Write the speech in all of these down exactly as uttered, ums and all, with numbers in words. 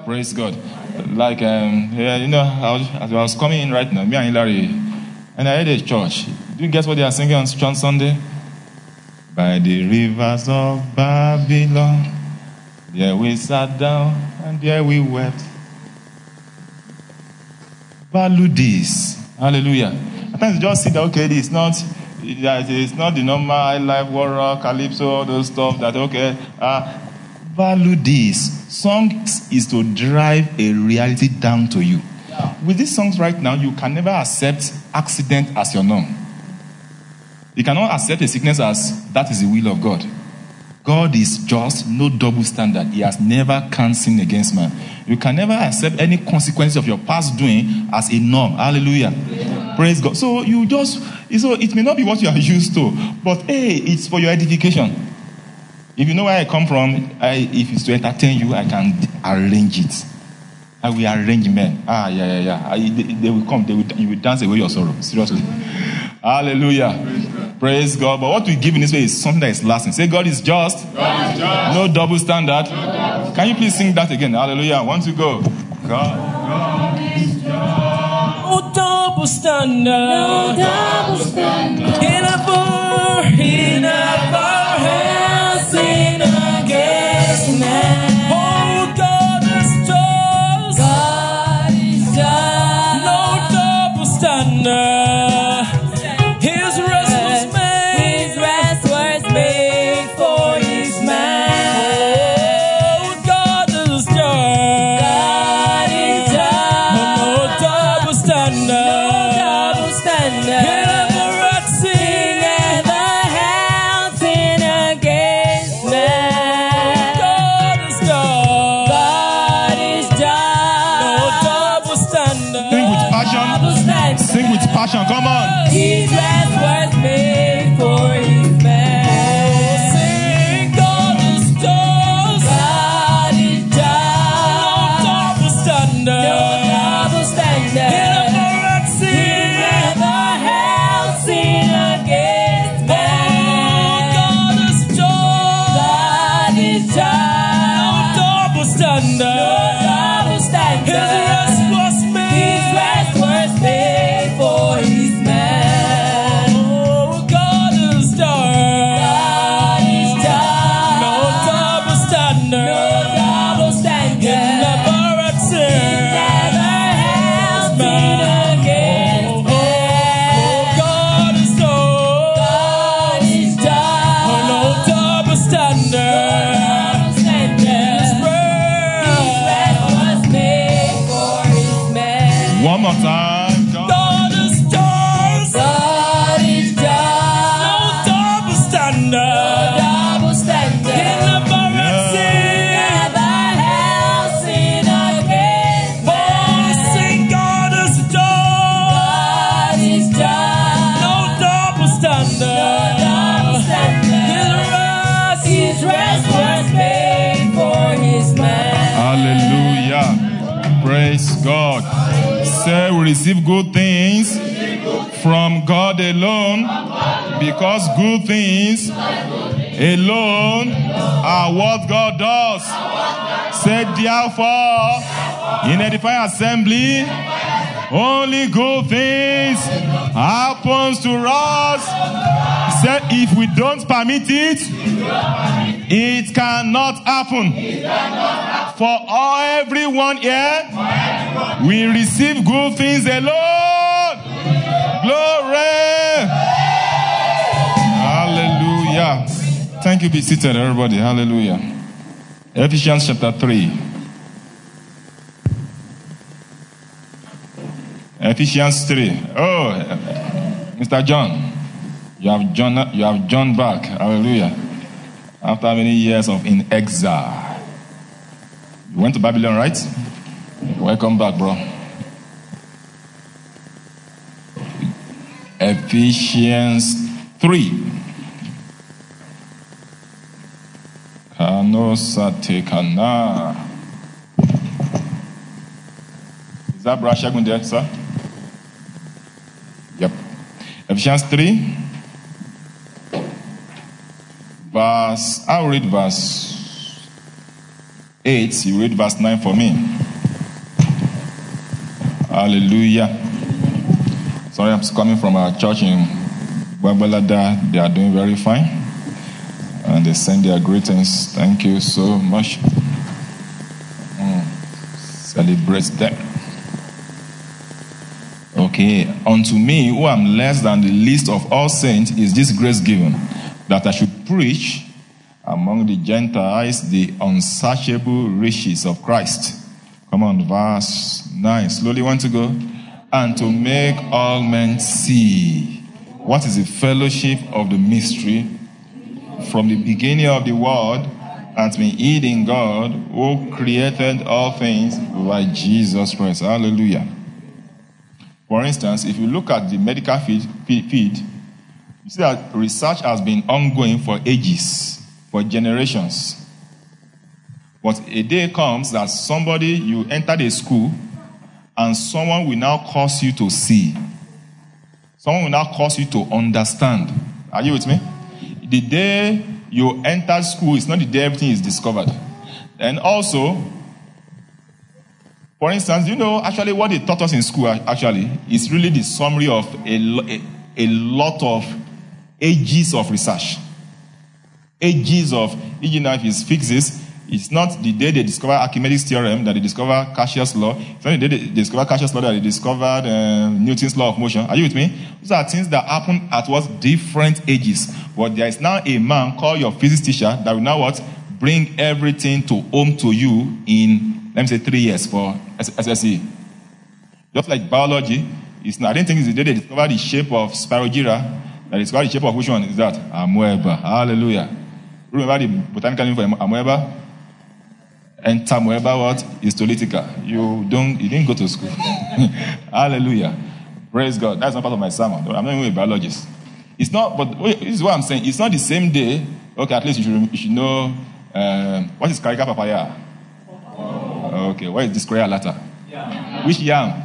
praise God. Like, um, yeah, you know, I was, as I was coming in right now, me and Hilary, and I heard a church. Do you guess what they are singing on Church Sunday? By the rivers of Babylon, there we sat down and there we wept. Value this. Hallelujah. At times you just see that, okay, it's not, it's not the normal high life, war, calypso, all those stuff that, okay, uh, value this. Songs is to drive a reality down to you. Yeah. With these songs right now, you can never accept accident as your norm. You cannot accept a sickness as that is the will of God. God is just, no double standard. He has never can sin against man. You can never accept any consequences of your past doing as a norm. Hallelujah. Yeah. Praise God. So you just, so it may not be what you are used to, but hey, it's for your edification. If you know where I come from, I, if it's to entertain you, I can arrange it. I will arrange men. Ah, yeah, yeah, yeah. I, they, they will come. They will, you will dance away your sorrow. Seriously. Hallelujah. Praise God. Praise God. But what we give in this way is something that is lasting. Say, God is just. God is just. No double standard. No double. Can you please sing that again? Hallelujah. One to go. God, God is just. No double standard. No double standard. He never, he never has sinned against man. Oh, God is just. God is just. No double standard. Passion, come on. His rest was made for his man. Sing, God is just. God is just. No double standard. No double standard. He never had sin. He never held sin against man. Oh, God is just. God is just. No double standard. No double standard. His rest was made. His rest was made for his man. Oh, God is just. God is just. No double standard. No double standard. He never had sin. Never held sin against man. Oh, God is just. God is just. Oh, no double standard. Double standard. His His rest was made for his man. One more time. God. God is just. God is just. No double standard. Double He standard. never had sin. Never held sin against Oh, man. sing, God is just. God is just. No double standard. Double standard. His rest. His rest was made for his man. Hallelujah. Praise God. Say we receive good things from God alone, because good things alone are what God does. Say therefore, in edifying assembly, only good things happens to us. Say if we don't permit it, it cannot happen. For all everyone here, we receive good things alone. Glory. Hallelujah. Thank you. Be seated, everybody. Hallelujah. Ephesians chapter three. Ephesians three. Oh, Mister John, you have John. You have John back. Hallelujah. After many years of in exile, you went to Babylon, right? Welcome back, bro. Ephesians three. Kanosatekana. Is that Brother Shagun there, sir? Yep. Ephesians three. Verse, I'll read verse eight, you read verse nine for me. Hallelujah. Sorry, I'm coming from our church in Babalada. They are doing very fine. And they send their greetings. Thank you so much. Mm. Celebrate them. Okay. Unto me, who am less than the least of all saints, is this grace given, that I should preach among the Gentiles the unsearchable riches of Christ. Come on, verse nine. Slowly want to go. And to make all men see what is the fellowship of the mystery from the beginning of the world and to be hid in God, who created all things by Jesus Christ. Hallelujah. For instance, if you look at the medical field, field, you see that research has been ongoing for ages, for generations. But a day comes that somebody, you entered a school, and someone will now cause you to see. Someone will now cause you to understand. Are you with me? The day you enter school is not the day everything is discovered. And also, for instance, you know, actually what they taught us in school actually is really the summary of a, a, a lot of ages of research. Ages of, you know, if it's physics, it's not the day they discovered Archimedes' theorem that they discovered Cassius' law. It's not the day they discovered Cassius' law that they discovered uh, Newton's law of motion. Are you with me? These are things that happen at what? Different ages. But there is now a man called your physics teacher that will now what? Bring everything to home to you in, let me say, three years for S S C. Just like biology, it's not, I didn't think it's the day they discovered the shape of Spirogyra, that they discovered the shape of which one is that? Amoeba. Hallelujah. Remember the botanical name for amoeba? Enter amoeba what? Histolytica. You don't, you didn't go to school. Hallelujah. Praise God. That's not part of my sermon. I'm not even a biologist. It's not, but this is what I'm saying. It's not the same day. Okay, at least you should, you should know, um, what is Carica papaya? Okay, what is this Korea alata? Yeah. Which yam?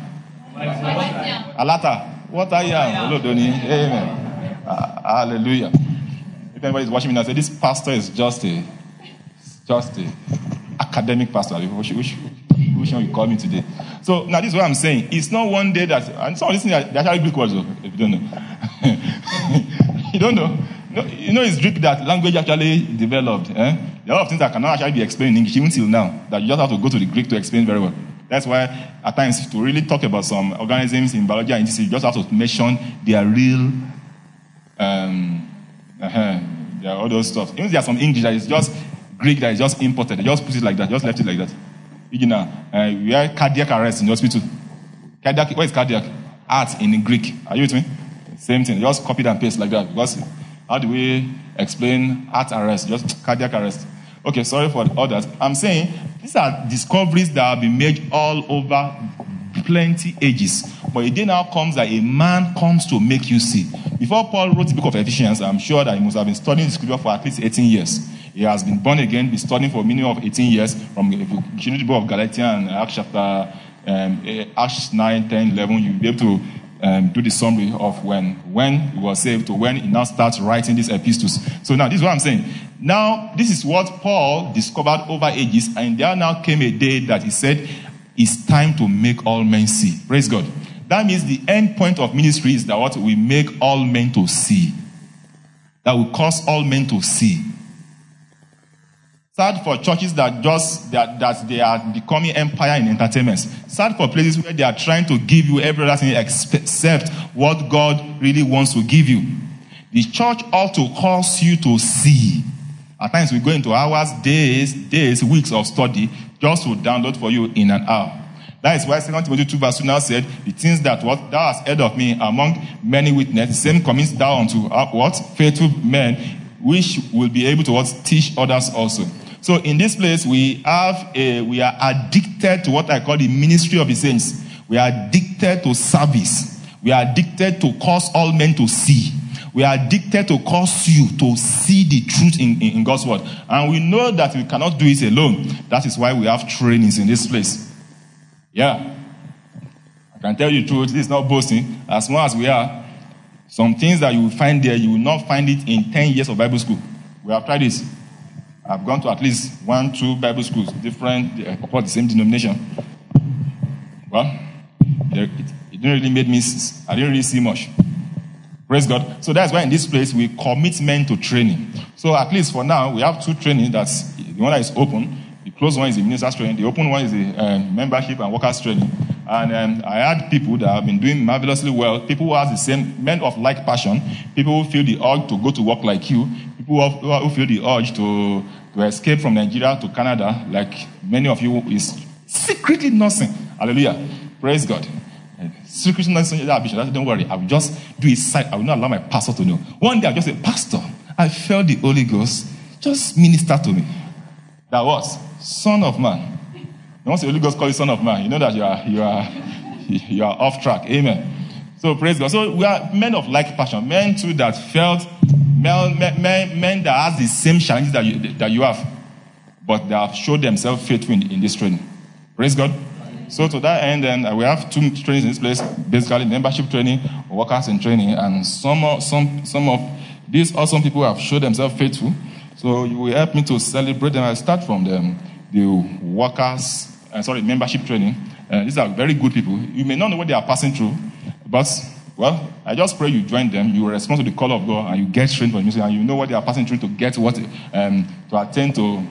Alata. What are yam? Hello, Donny. Amen. Uh, hallelujah. If anybody is watching me now, say this pastor is just a, just a academic pastor. Which, which, which one you call me today? So now this is what I'm saying. It's not one day that, and some of these things are actually Greek words, though, if you don't know. You don't know. No, you know it's Greek that language actually developed. Eh? There are a lot of things that cannot actually be explained in English even till now, that you just have to go to the Greek to explain very well. That's why at times to really talk about some organisms in biology and you just have to mention their real, um, uh-huh, there are all those stuff. Even there are some English that is just Greek that is just imported. They just put it like that, just left it like that. You know, uh, we have cardiac arrest in the hospital. Cardiac, what is cardiac? Heart in Greek. Are you with me? Same thing. Just copy and paste like that. Because how do we explain heart arrest? Just cardiac arrest. Okay, sorry for all that. I'm saying these are discoveries that have been made all over plenty ages. But a day now comes that a man comes to make you see. Before Paul wrote the book of Ephesians, I'm sure that he must have been studying the scripture for at least eighteen years. He has been born again, been studying for a minimum of eighteen years. From if you read the book of Galatians and Acts chapter um, Acts nine, ten, eleven, you'll be able to um, do the summary of when when he was saved to when he now starts writing these epistles. So now this is what I'm saying. Now this is what Paul discovered over ages, and there now came a day that he said, "It's time to make all men see." Praise God. That means the end point of ministry is that what we make all men to see. That will cause all men to see. Sad for churches that just that, that they are becoming empire in entertainments. Sad for places where they are trying to give you every other thing except what God really wants to give you. The church ought to cause you to see. At times we go into hours, days, days, weeks of study just to download for you in an hour. That is why Second Timothy two verse two now said, the things that what thou hast heard of me among many witnesses, the same commits thou unto uh, what? Faithful men, which will be able to what? Teach others also. So in this place, we have a, we are addicted to what I call the ministry of the saints. We are addicted to service. We are addicted to cause all men to see. We are addicted to cause you to see the truth in, in, in God's word. And we know that we cannot do it alone. That is why we have trainings in this place. Yeah. I can tell you the truth. This is not boasting. As small as we are, some things that you will find there, you will not find it in ten years of Bible school. We have tried this. I've gone to at least one, two Bible schools, different, uh, of course, the same denomination. Well, it, it didn't really make me, I didn't really see much. Praise God. So that's why in this place we commit men to training. So at least for now, we have two training. That's the one that is open. The closed one is the minister's training. The open one is the um, membership and workers training. And um, I had people that have been doing marvelously well. People who have the same, men of like passion. People who feel the urge to go to work like you. People who, have, who feel the urge to, to escape from Nigeria to Canada, like many of you, is secretly nursing. Hallelujah. Praise God. Secretly nursing that ambition. Don't worry. I will just do it side. I will not allow my pastor to know. One day I just say, Pastor, I felt the Holy Ghost just minister to me. That was Son of Man. Once the Holy Ghost calls you Son of Man, you know that you are you are you are off track. Amen. So praise God. So we are men of like passion, men too that felt men, men, men that has the same challenges that you that you have, but they have showed themselves faithful in, in this training. Praise God. So to that end, then we have two trainings in this place, basically membership training, workers in training, and some some some of these awesome people have showed themselves faithful. So you will help me to celebrate them. I start from them, the workers. Uh, sorry, membership training. Uh, these are very good people. You may not know what they are passing through, but, well, I just pray you join them, you respond to the call of God, and you get trained for the music, and you know what they are passing through to get what, um, to attain to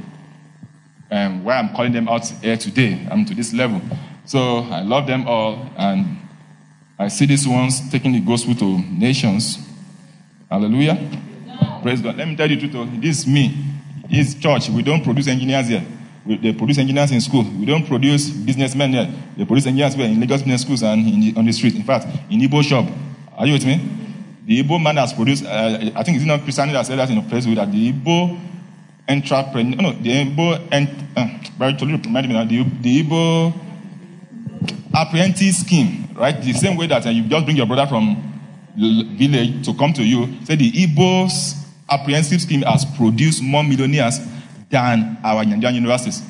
um, why I'm calling them out here today, um, to this level. So I love them all, and I see these ones taking the gospel to nations. Hallelujah. Praise God. Let me tell you the truth. This is me. This is church. We don't produce engineers here. We, they produce engineers in school. We don't produce businessmen here. They produce engineers here in Lagos business schools and in the, on the street. In fact, in Igbo shop. Are you with me? The Igbo man has produced, uh, I think it's not Christianity that said that in a place with that. The Igbo entrepreneur, no, the Igbo, ent, uh, very totally remind me now, the, the Igbo apprentice scheme, right? The same way that uh, you just bring your brother from the village to come to you. Say the Igbo's apprehensive scheme has produced more millionaires than our Nigerian universities.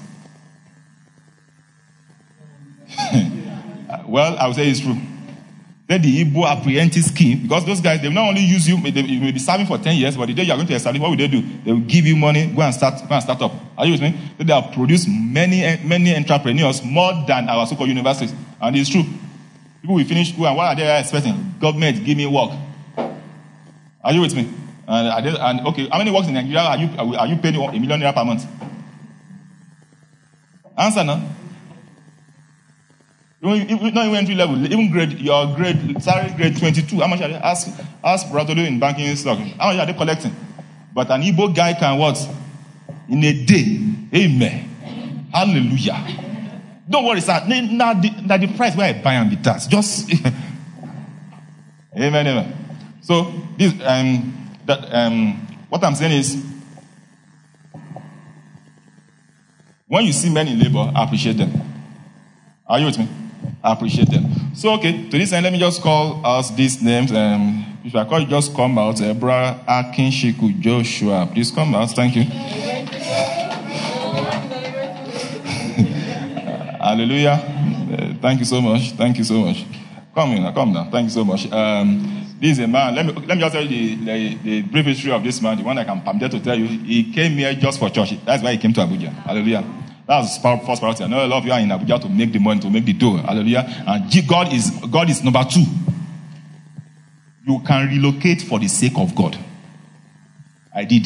Well, I would say it's true. Then the Igbo apprehensive scheme, because those guys, they will not only use you, they, you may be serving for ten years, but the day you are going to establish, what will they do? They will give you money, go and start, go and start up. Are you with me? So they have produced many, many entrepreneurs more than our so-called universities. And it's true. People will finish school, and what are they expecting? Government, give me work. Are you with me? And, are they, and okay, how many works in Nigeria are you are you paying a million naira per month? Answer now. Even, not even entry level, even grade, your grade, salary grade twenty-two. How much are they? Ask, ask Brother in banking stock. How much are they collecting? But an Igbo guy can what? In a day. Amen. Hallelujah. Don't worry, sir. Now the, now the price where I buy and be taxed. Just amen, amen. So this um that um what I'm saying is, when you see men in labor, appreciate them. Are you with me? Appreciate them. So okay, to this end, let me just call us these names. Um, if I call you, just come out. Ebra Akinshiku Joshua, please come out. Thank you. Hallelujah. Uh, thank you so much. Thank you so much. Come in, come now. Thank you so much. Um, this is a man. Let me let me just tell you the, the, the brief history of this man. The one I can, I'm there to tell you. He came here just for church. That's why he came to Abuja. Hallelujah. That's first priority. I know a lot of you are in Abuja to make the money, to make the dough. Hallelujah. And God is God is number two. You can relocate for the sake of God. I did.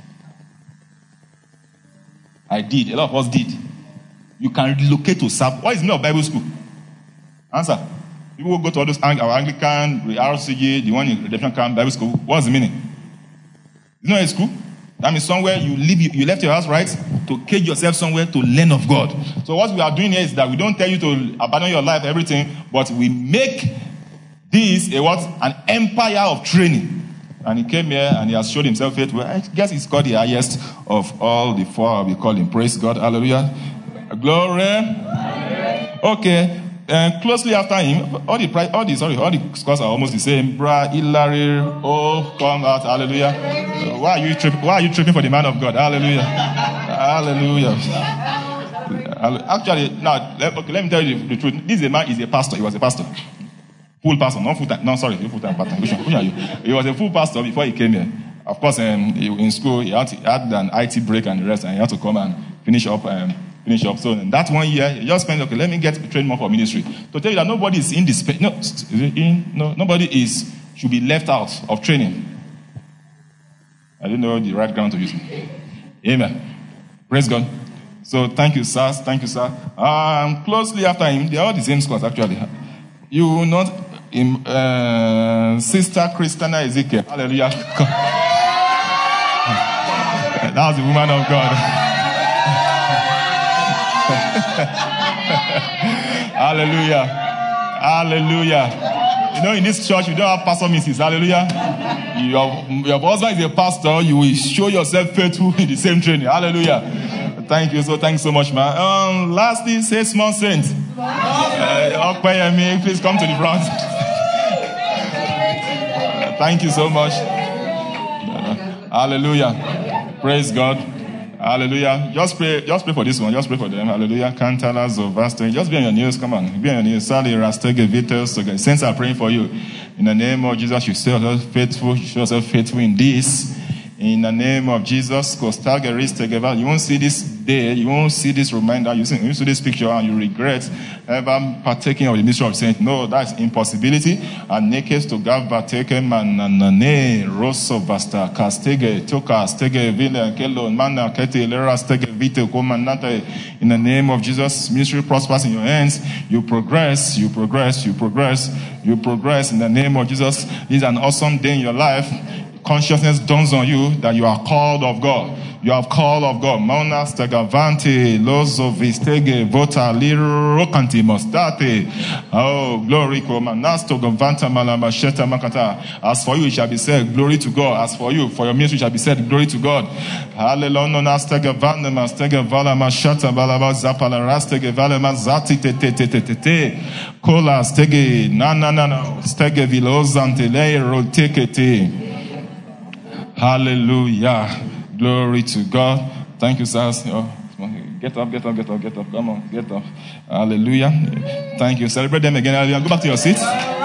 I did. A lot of us did. You can relocate to serve. What is the meaning of Bible school? Answer. People who go to all those our Anglican, the R C G, the one in Redemption Camp Bible School. What's the meaning? It's not a school. That means somewhere you leave, you left your house, right, to cage yourself somewhere to learn of God. So what we are doing here is that we don't tell you to abandon your life, everything, but we make this a what? An empire of training. And he came here and he has showed himself faithful. I guess he's called the highest of all the four we call him. Praise God. Hallelujah. Glory. Okay. And closely after him, all the all the sorry, all the scores are almost the same. Bra, Hilary, oh, come out, hallelujah. So why are you tripping? Why are you tripping for the man of God? Hallelujah, hallelujah. Actually, now let, okay, let me tell you the, the truth. This is a man is a pastor. He was a pastor, full pastor, not full time. No, sorry, full time pastor. Which one? Which are you? He was a full pastor before he came here, of course, um, in school, he had, to, he had an I T break and the rest, and he had to come and finish up. Um, finish up. So in that one year, he just spent, okay, let me get trained more for ministry. To tell you that nobody is in this, no, in, no, nobody is should be left out of training. I don't know the right ground to use. Amen. Praise God. So thank you, sir. Thank you, sir. Um, closely after him, they are all the same scores, actually. You will not, in, uh, Sister Christina Ezekiel. Hallelujah. That was the woman of God. Hallelujah. Hallelujah. You know, in this church, we don't have pastor missus Hallelujah. Your, your husband is a pastor. You will show yourself faithful in the same training. Hallelujah. Thank you. So thanks so much, man. Um, lastly, say small saint. Uh, please come to the front. Thank you so much. Uh, hallelujah. Praise God. Hallelujah. Just pray, just pray for this one. Just pray for them. Hallelujah. Cantala Zovaste. Just be on your knees. Come on. Be on your knees. Sally Rastege Vitus. Saints are praying for you. In the name of Jesus, you show yourself faithful. You show yourself faithful in this. In the name of Jesus, you won't see this day, you won't see this reminder, you see, you see this picture and you regret ever partaking of the mystery of saint. No, that's impossibility. And naked to gav partaken manane rosso basta castege toka stege vile kelo mana kete lera stege vite comandante. In the name of Jesus, ministry prospers in your hands. You progress, you progress, you progress, you progress in the name of Jesus. This is an awesome day in your life. Consciousness dawns on you that you are called of God. You are called of God. Mauna stegavante lozo vistege vota lirokanti mostate. Oh, glory komanasto gavanta malamasheta makata. As for you, it shall be said, glory to God. As for you, for your ministry, it shall be said, glory to God. Hallelujah. Nastegavanda mastegavala mashata balaba zapala rastegavala mazati te te te te te te. Kola stege na na na na stege vilozante le rotekete. Hallelujah. Glory to God. Thank you, sir. Oh, get up, get up, get up, get up. Come on, get up. Hallelujah. Thank you. Celebrate them again. Hallelujah. Go back to your seats.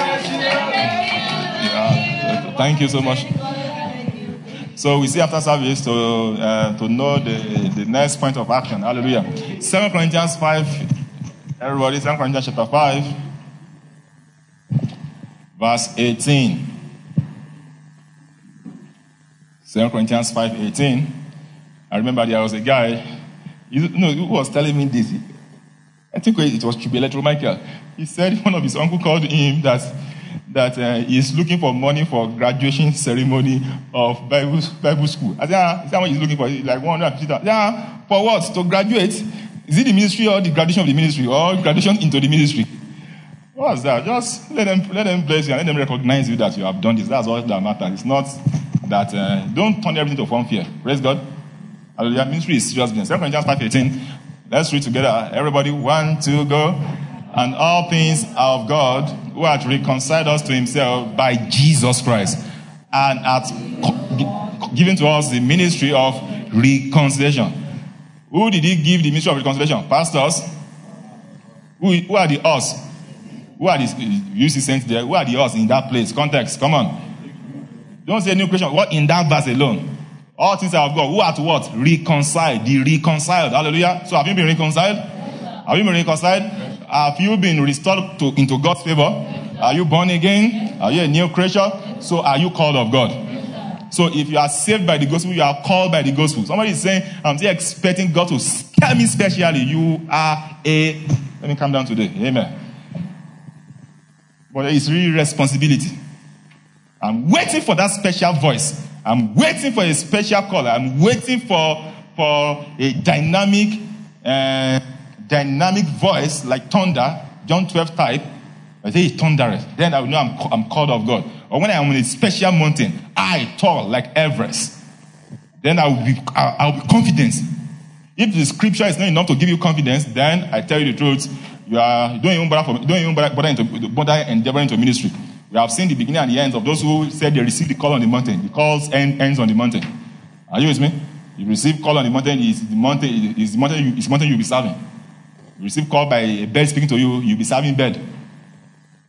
Yeah. Thank you so much. So we see after service to uh, to know the, the next point of action. Hallelujah. Second Corinthians five. Everybody, Second Corinthians chapter five, verse eighteen. Second Corinthians five eighteen. I remember there was a guy, you know, who was telling me this. I think it was Chibeletro Michael. He said one of his uncle called him that that uh, he's looking for money for graduation ceremony of Bible Bible school. I said, ah, is that what he's looking for? Like one hundred fifty thousand. Yeah, for what? To graduate? Is it the ministry or the graduation of the ministry or graduation into the ministry? What's that? Just let them let them bless you and let them recognize you that you have done this. That's all that matters. It's not that uh, don't turn everything to fun fear. Praise God. Hallelujah. Ministry is serious business. Second Corinthians five eighteen. Let's read together. Everybody, one, two, go. And all things are of God, who hath reconciled us to himself by Jesus Christ, and hath given to us the ministry of reconciliation. Who did he give the ministry of reconciliation? Pastors. Who, who are the us? Who are the, you see saints there? Who are the us in that place? Context. Come on. Don't say new creation. What in that verse alone? All things are of God. Who are to what? Reconciled. The reconciled. Hallelujah. So have you been reconciled? Have you been reconciled? Have you been restored to, into God's favor? Are you born again? Are you a new creature? So are you called of God? So if you are saved by the gospel, you are called by the gospel. Somebody is saying, I'm still expecting God to scare me specially. You are a... Let me come down today. Amen. But it's really responsibility. I'm waiting for that special voice. I'm waiting for a special call. I'm waiting for, for a dynamic, uh, dynamic voice like thunder, John twelve type. I say it's thunderous. Then I will know I'm, I'm called of God. Or when I am on a special mountain, I tall like Everest. Then I will be, I, I will be confident. If the scripture is not enough to give you confidence, then I tell you the truth. You are you don't even bother for, don't even bother, bother into bother endeavoring into ministry. We have seen the beginning and the end of those who said they received the call on the mountain. The call end, ends on the mountain. Are you with me? You receive call on the mountain, is the mountain is the mountain, is the mountain you'll be serving. You receive call by a bird speaking to you, you'll be serving bird.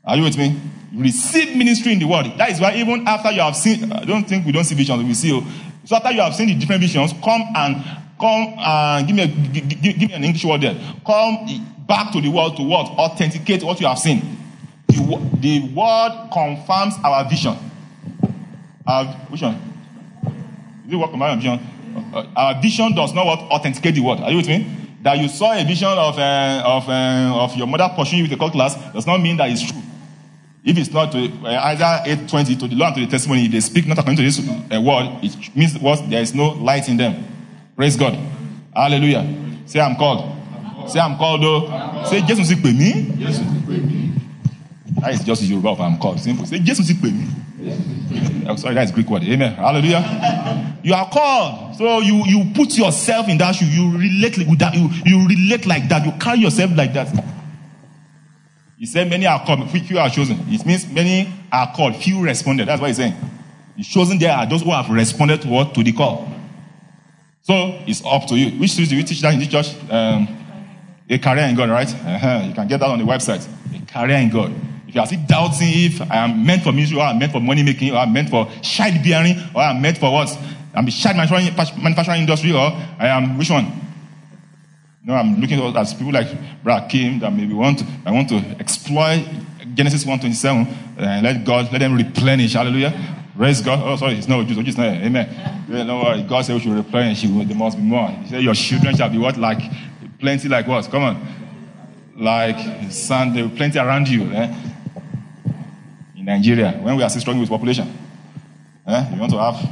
Are you with me? You receive ministry in the word. That is why even after you have seen, I don't think we don't see visions, we see. So after you have seen the different visions, come and come and give me a, give, give me an English word there. Come back to the word to what? Authenticate what you have seen. The, the word confirms our vision. Our vision. Is it what confirms our vision? Uh, our vision does not what? Authenticate the word. Are you with me? That you saw a vision of uh, of uh, of your mother pursuing you with a cutlass does not mean that it's true. If it's not to uh, either eight twenty to the law and to the testimony, if they speak not according to this uh, word, it means what? There is no light in them. Praise God. Hallelujah. Say I'm called. I'm called. Say I'm called though. Say Jesus speak with me. Yes. That is just Yoruba of I'm called. Simple. Say Jesus speak with me. Oh, sorry, that is Greek word. Amen. Hallelujah. You are called. So you, you put yourself in that shoe. You relate with that. You, you relate like that. You carry yourself like that. He said many are called, few are chosen. It means many are called, few responded. That's what he's saying. The chosen there are those who have responded to what? To the call. So it's up to you. Which series do you teach that in this church? Um, a career in God, right? Uh-huh. You can get that on the website. A career in God. If you are still doubting if I am meant for ministry, or I am meant for money making, or I am meant for child bearing, or I am meant for what? I'm a child manufacturing, manufacturing industry, or I am which one? No, I'm looking at people like Brad Kim that maybe want to, I want to exploit Genesis one twenty-seven and let God, let them replenish. Hallelujah. Praise God. Oh, sorry, it's not just, just not. Amen. Yeah, no worry. God said we should replenish. There must be more. He said your children shall be what? Like plenty, like what? Come on. Like sand, there will plenty around you. Eh? In Nigeria, when we are still struggling with population, eh? You want to have.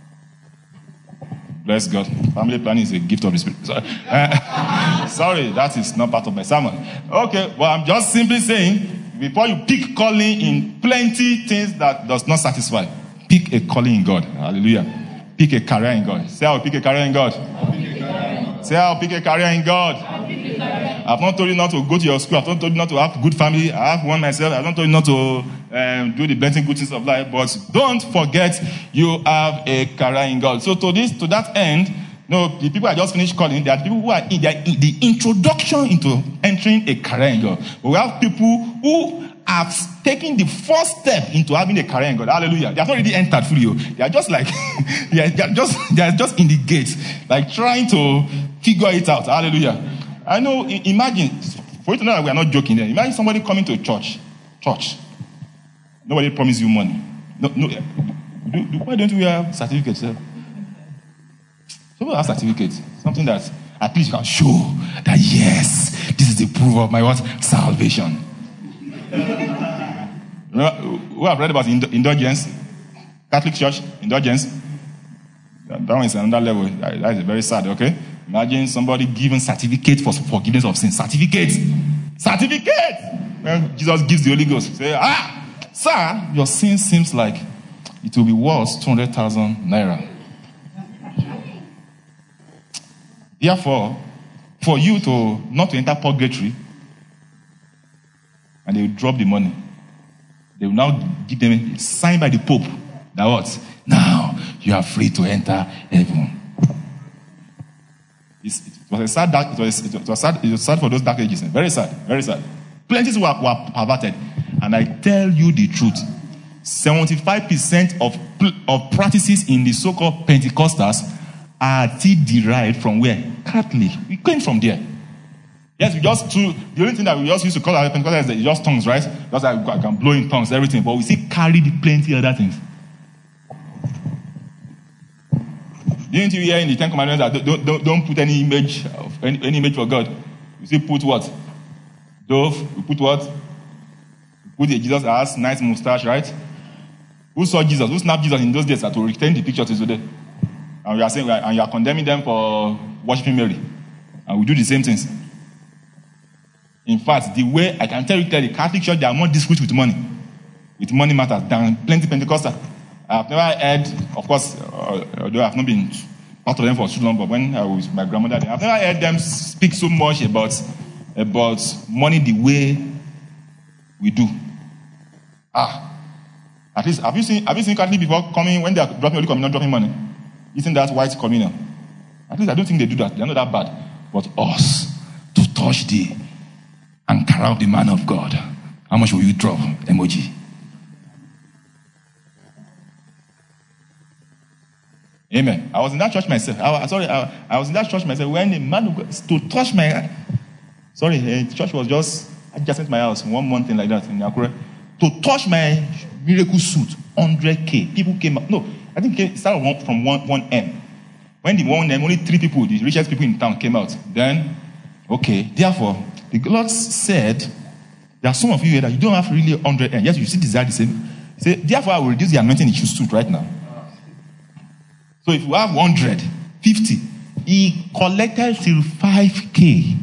Bless God. Family planning is a gift of the Spirit. Sorry. Uh, sorry, that is not part of my sermon. Okay, well, I'm just simply saying, before you pick calling in plenty things that does not satisfy, pick a calling in God. Hallelujah. Pick a career in God. Say, I'll pick a career in God. Say, I'll pick a career in God. I've not told you not to go to your school. I've not told you not to have a good family. I have one myself. I've not told you not to um, do the blessing good things of life. But don't forget you have a career in God. So to this, to that end, no, the people I just finished calling, there are people who are in, they are in the introduction into entering a career in God. But we have people who have taken the first step into having a career in God. Hallelujah. They have not really entered fully. They are just like, they, are, they are just, they are just in the gate, like trying to figure it out. Hallelujah. I know, imagine, for you to know that we are not joking there, imagine somebody coming to a church. Church. Nobody promised you money. No, no. Do, do, why don't we have certificates? Sir? Somebody have certificates. Something that at least you can show that, yes, this is the proof of my what? Salvation. Remember, we have read about indulgence. Catholic Church, indulgence. That one is another level. That, that is very sad, okay? Imagine somebody giving certificate for forgiveness of sin. Certificate. Certificate. When Jesus gives the Holy Ghost, say, ah, sir, your sin seems like it will be worth two hundred thousand naira. Therefore, for you to not to enter purgatory, and they will drop the money, they will now give them a sign by the Pope that what? Now you are free to enter heaven. It's, it was a sad dark, it was, it was sad, it was sad for those dark ages. Very sad, very sad. Plenty were, were perverted. And I tell you the truth, seventy-five percent of, of practices in the so-called Pentecostals are still derived from where? Catholic. We came from there. Yes, we just do, the only thing that we just used to call our Pentecostals is just tongues, right? Just like I can blow in tongues, everything. But we still carry plenty other things. Didn't you hear in the Ten Commandments that don't, don't, don't put any image of any, any image for God? You see, put what? Dove. You put what? You put the Jesus that has nice mustache, right? Who saw Jesus? Who snapped Jesus in those days that will retain the picture to today? And we are saying, and you are condemning them for worshiping Mary. And we do the same things. In fact, the way I can tell you clearly, the Catholic Church, they are more discreet with money. With money matters than plenty Pentecostal. I've never heard, of course, uh, although I've not been part of them for too long, but when I was with my grandmother, I've never heard them speak so much about, about money the way we do. Ah. At least, have you seen, have you seen Catholic before coming, when they are dropping Holy Communion, not dropping money? Isn't that white communion? At least I don't think they do that. They're not that bad. But us, to touch thee and carry out the man of God. How much will you drop? Emoji. Amen. I was in that church myself. I, sorry, I, I was in that church myself when the man who got to touch my, sorry, the church was just adjacent to my house, one month thing like that in Akure. To touch my miracle suit, one hundred K. People came up. No, I think it started from one, one M. When the one M, only three people, the richest people in town came out. Then, okay, therefore, the Lord said, there are some of you here that you don't have really one hundred M. Yes, you still desire the same. Say, therefore, I will reduce the anointing in your suit right now. So if you have one hundred, fifty, he collected till five K.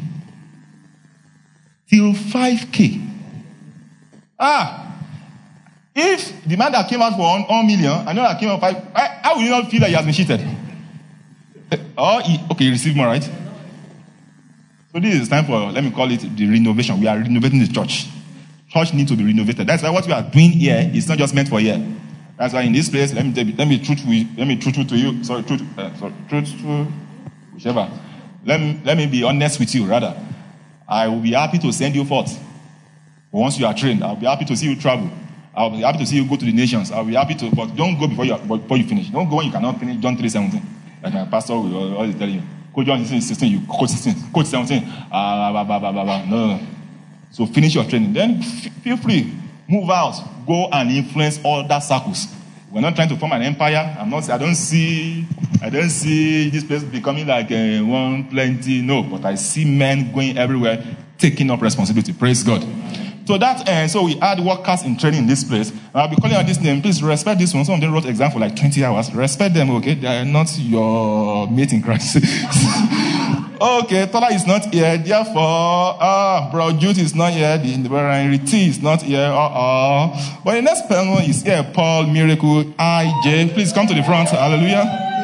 Till five K. Ah! If the man that came out for one, one million, and the that came out for five, how will you not feel that he has been cheated? Or he, okay, he received more, right? So this is time for, let me call it the renovation. We are renovating the church. Church needs to be renovated. That's why what we are doing here is not just meant for here. That's why in this place, let me tell you, let me truth let me truthful to you. Sorry, truth, uh, sorry, truthful, whichever. Let me let me be honest with you. Rather, I will be happy to send you forth. But once you are trained, I'll be happy to see you travel. I'll be happy to see you go to the nations. I'll be happy to, but don't go before you before you finish. Don't go when you cannot finish. John three seventeen, like my pastor will always tell you. Quote John sixteen, you quote sixteen, quote seventeen. Ah, blah, blah, blah, blah, blah. No, no. So finish your training. Then f- feel free. Move out, go and influence other circles. We're not trying to form an empire. I'm not. I don't see. I don't see this place becoming like uh, one plenty. No, but I see men going everywhere, taking up responsibility. Praise God. So that end, so we had workers in training in this place. I'll be calling out this name. Please respect this one. Some of them wrote exam for like twenty hours. Respect them, okay? They are not your mate in Christ. Okay, Tola is not here. Therefore, ah, Bro Jude is not here. The Brian Riti is not here. Uh-uh. But the next person is here. Paul Miracle I J. Please come to the front. Hallelujah.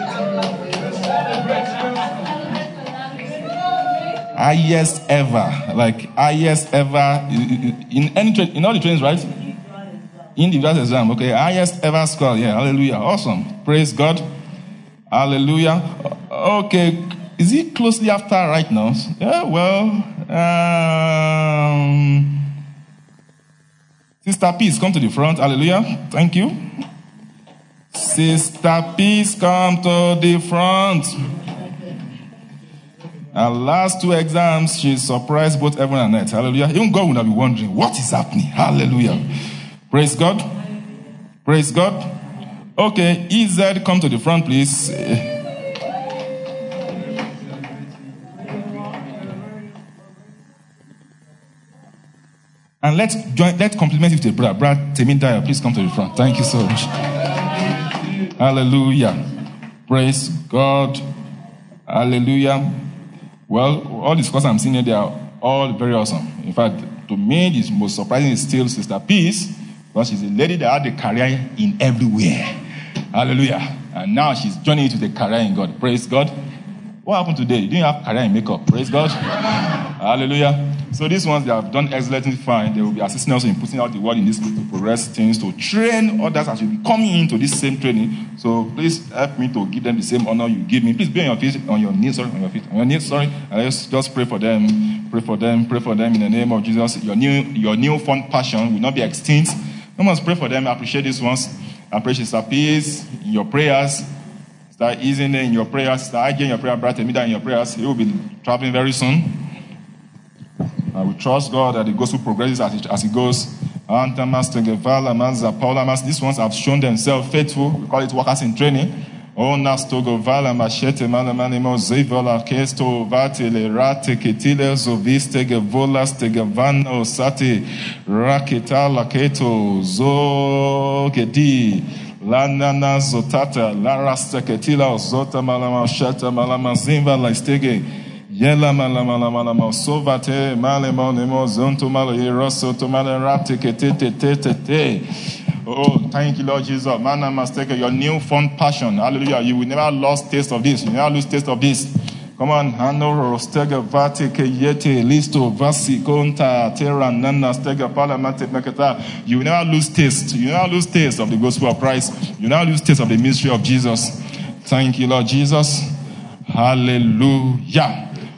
Highest ever, like highest ever in any tra- in all the trains, right? Individual exam, okay. Highest ever score, yeah. Hallelujah, awesome. Praise God. Hallelujah. Okay, is he closely after right now? Yeah, well, um, Sister Peace, come to the front. Hallelujah. Thank you. Sister Peace, come to the front. Her last two exams, she surprised both heaven and earth. Hallelujah. Even God would have been wondering, what is happening? Hallelujah. Praise God. Praise God. Okay, E Z, come to the front, please. And let's join, let's compliment you to the brother. Brother Temindaya, please come to the front. Thank you so much. Hallelujah. Praise God. Hallelujah. Well, all these courses I'm seeing here, they are all very awesome. In fact, to me, the most surprising is still Sister Peace, because she's a lady that had a career in everywhere. Hallelujah. And now she's joining into the career in God. Praise God. What happened today? You didn't have career in makeup. Praise God. Hallelujah. So these ones, they have done excellently fine. They will be assisting us in putting out the word in this to progress things, to train others as will be coming into this same training. So please help me to give them the same honor you give me. Please be on your feet, on your knees, sorry, on your feet, on your knees, sorry. And let's just pray for them, pray for them, pray for them in the name of Jesus. Your new, your newfound passion will not be extinct. We must pray for them. I appreciate these ones. I pray Sister Peace in your prayers. Sister Izine in your prayers. Sister I J in your prayer. Brother Temida in your prayers. He will be traveling very soon. I will trust God that the gospel progresses as it, as it goes. These ones have shown themselves faithful. We call it workers in training. Oh, Nastogo Vala Machete Malamanimo Zevola Kesto Vatile Rate Ketile Zoviste Volas Tegavano Sati Raketa Laketo Zogedi Lanana Zotata Larasta Ketila Zota Malama Shata Malama Zimba Lastege Yela Malama Malama Sovate Malemo Nemo Zonto Malo to Malarate Ketete Tete. Oh, thank you, Lord Jesus. Mana mistake your newfound passion. Hallelujah. You will never lose taste of this. You will never lose taste of this. Come on. Hano stega vate keyete listo vasi konta terra nana stega palamate nakata. You will never lose taste. You will never lose taste of the gospel of Christ. You will never lose taste of the mystery of Jesus. Thank you, Lord Jesus. Hallelujah.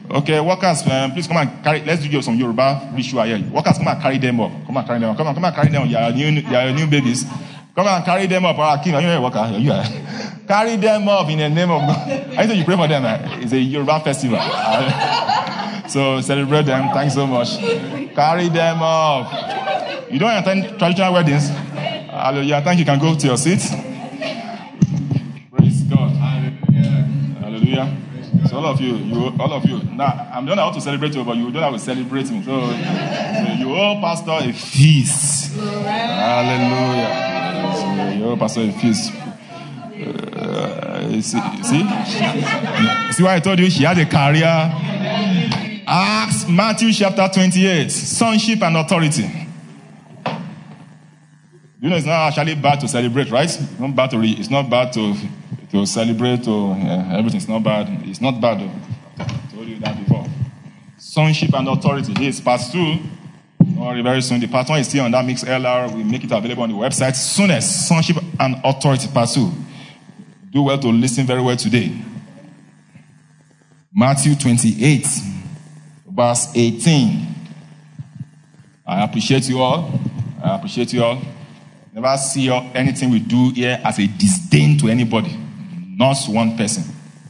Okay, workers, um, please come and carry. Let's do some Yoruba ritual here. Workers, come and carry them up. Come and carry them up. Come on, come and carry them up. You are new, you are new babies. Come and carry them up. Ah, King, are you a worker? You are. Carry them up in the name of God. I think you pray for them. Eh? It's a Yoruba festival. So celebrate them. Thanks so much. Carry them up. You don't attend traditional weddings? Hallelujah. I think you can go to your seat. Praise God. Hallelujah. So all of you, you, all of you. Now, I'm not how to celebrate you, but you don't have to celebrate me. So, so you owe pastor a feast. Hallelujah. So you owe pastor a feast. Uh, see, see? See why I told you she had a career? Acts, Matthew chapter twenty-eight. Sonship and authority. You know, it's not actually bad to celebrate, right? It's not bad to read. It's not bad to to celebrate or uh, everything's not bad. It's not bad. I told you that before. Sonship and authority. Here is part two. Or very soon. The part one is still on that Mix L R. We make it available on the website. Soonest. Sonship and authority, part two. Do well to listen very well today. Matthew twenty-eight, verse eighteen. I appreciate you all. I appreciate you all. Never see anything we do here as a disdain to anybody. Not one person.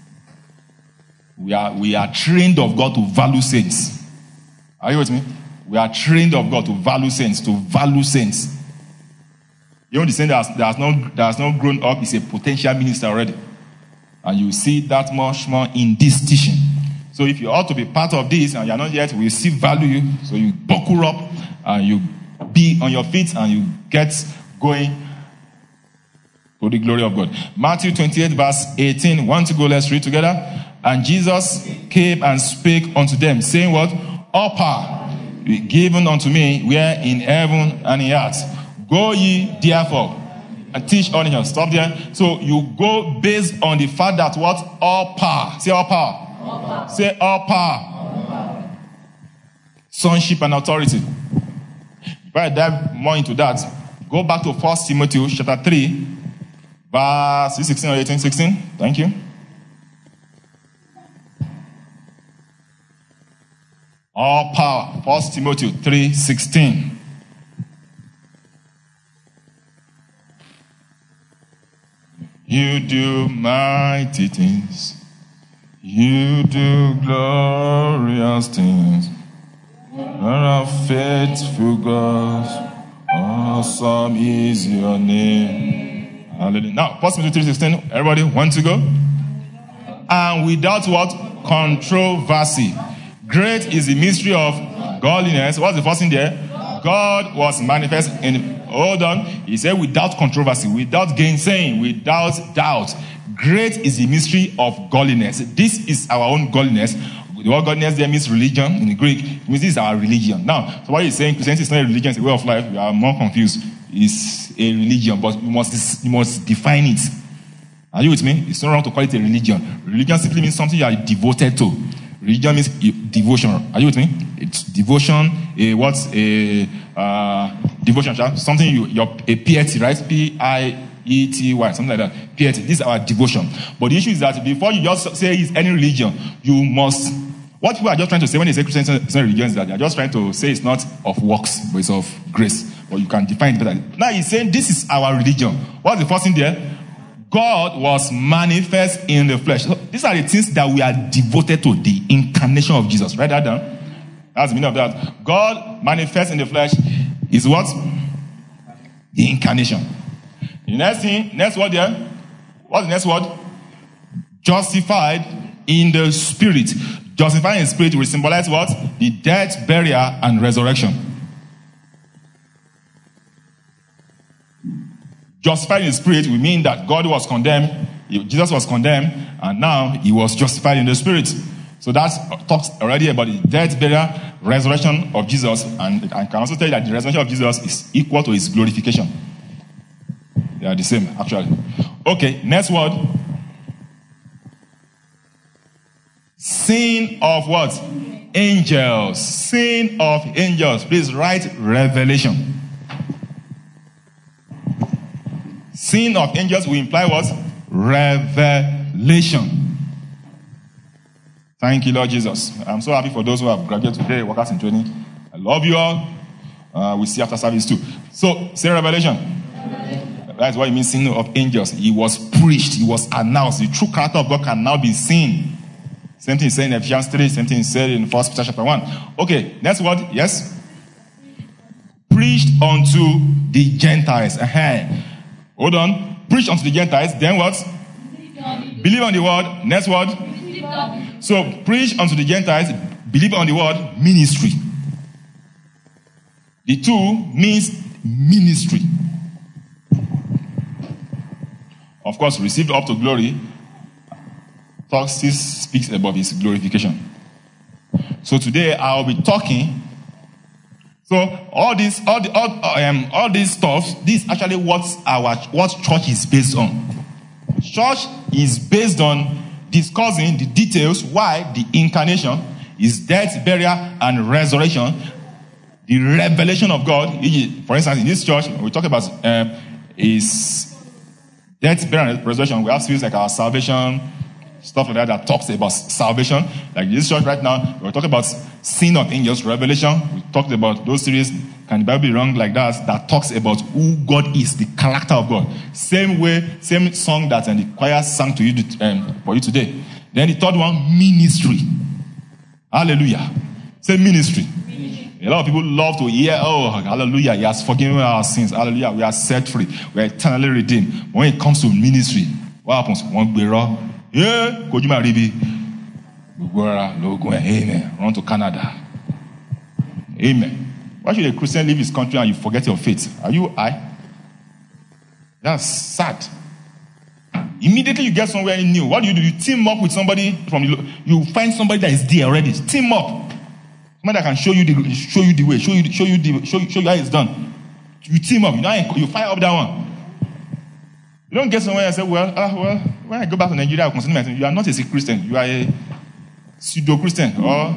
We are, we are trained of God to value saints. Are you with me? We are trained of God to value saints, to value saints. You know the saint that has, that has, not, that has not grown up is a potential minister already. And you see that much more in this teaching. So if you ought to be part of this and you are not yet, we still value you. So you buckle up and you be on your feet and you get going to the glory of God. Matthew twenty-eight, verse eighteen. Want to go? Let's read together. And Jesus came and spake unto them, saying what? All power be given unto me, where in heaven and in earth. Go ye therefore and teach all nations. Stop there. So you go based on the fact that what? All power. Say all power. All power. Say all power. All power. Sonship and authority. If I dive more into that, go back to First Timothy chapter three, verse sixteen or eighteen. sixteen. Thank you. All power. First Timothy three sixteen. You do mighty things. You do glorious things. You're a faithful God. Awesome is your name. Hallelujah. Now, First Timothy three sixteen. Everybody want to go? And without what? Controversy. Great is the mystery of godliness. What's the first thing there? God was manifest in, hold on. He said without controversy, without gainsaying, without doubt. Great is the mystery of godliness. This is our own godliness. The word godliness there means religion in the Greek. It means this is our religion. Now, so what he's saying, Christianity is not a religion, it's a way of life. We are more confused. It's a religion, but you must, you must define it. Are you with me? It's not wrong to call it a religion. Religion simply means something you are devoted to. Religion means devotion. Are you with me? It's devotion. A what's a uh, devotion? Something you, you're a piety, right? P I E T Y, something like that. Piety. This is our devotion. But the issue is that before you just say it's any religion, you must. What people are just trying to say when they say Christian is not religion is that they're just trying to say it's not of works, but it's of grace. But you can define it better. Now he's saying this is our religion. What's the first thing there? God was manifest in the flesh. So these are the things that we are devoted to, the incarnation of Jesus. Write that down. That's the meaning of that. God manifest in the flesh is what? The incarnation. The next thing, next word there. What's the next word? Justified in the spirit. Justified in the spirit will symbolize what? The death, burial, and resurrection. Justified in the spirit will mean that God was condemned, Jesus was condemned, and now he was justified in the spirit. So that talks already about the death, burial, resurrection of Jesus, and I can also tell you that the resurrection of Jesus is equal to his glorification. They are the same, actually. Okay, next word. Sin of what? Angels. Sin of angels. Please write revelation. Sin of angels will imply what? Revelation. Thank you, Lord Jesus. I'm so happy for those who have graduated today, workers in training. I love you all. Uh, we'll see after service too. So, say Revelation. Revelation. That's what it means, sin of angels. It was preached. It was announced. The true character of God can now be seen. Same thing is said in Ephesians three. Same thing is said in First Peter chapter one. Okay, next word. Yes? Preached unto the Gentiles. Uh-huh. Hold on. Preached unto the Gentiles. Then what? Believe on the word. Next word. So, preach unto the Gentiles, believe on the word, ministry. The two means ministry. Of course, received up to glory, talks speaks about his glorification. So today I'll be talking. So all this, all the, all, um, all this stuff, this is actually what our what church is based on. Church is based on discussing the details why the incarnation, his death, burial, and resurrection, the revelation of God. For instance, in this church, we talk about um, his death, burial, and resurrection. We have series like our salvation, stuff like that that talks about salvation. Like this church right now, we're talking about sin of angels, revelation. We talked about those series. Can the Bible be wrong like that? That talks about who God is, the character of God. Same way, same song that and the choir sang to you um, for you today. Then the third one, ministry. Hallelujah. Say ministry. ministry. A lot of people love to hear, oh, hallelujah, he has forgiven our sins. Hallelujah, we are set free. We are eternally redeemed. But when it comes to ministry, what happens? One gbera, yeah, Kojima Ribi, amen. Run to Canada. Amen. Why should a Christian leave his country and you forget your faith? Are you I? That's sad. Immediately you get somewhere new. What do you do? You team up with somebody from the, you find somebody that is there already. Team up. Somebody that can show you the show you the way, show you show you the show you, show you how it's done. You team up. You know you fire up that one. You don't get somewhere and say, well, uh, well, when I go back to Nigeria, I'll consider myself. You are not a Christian. You are a pseudo Christian or.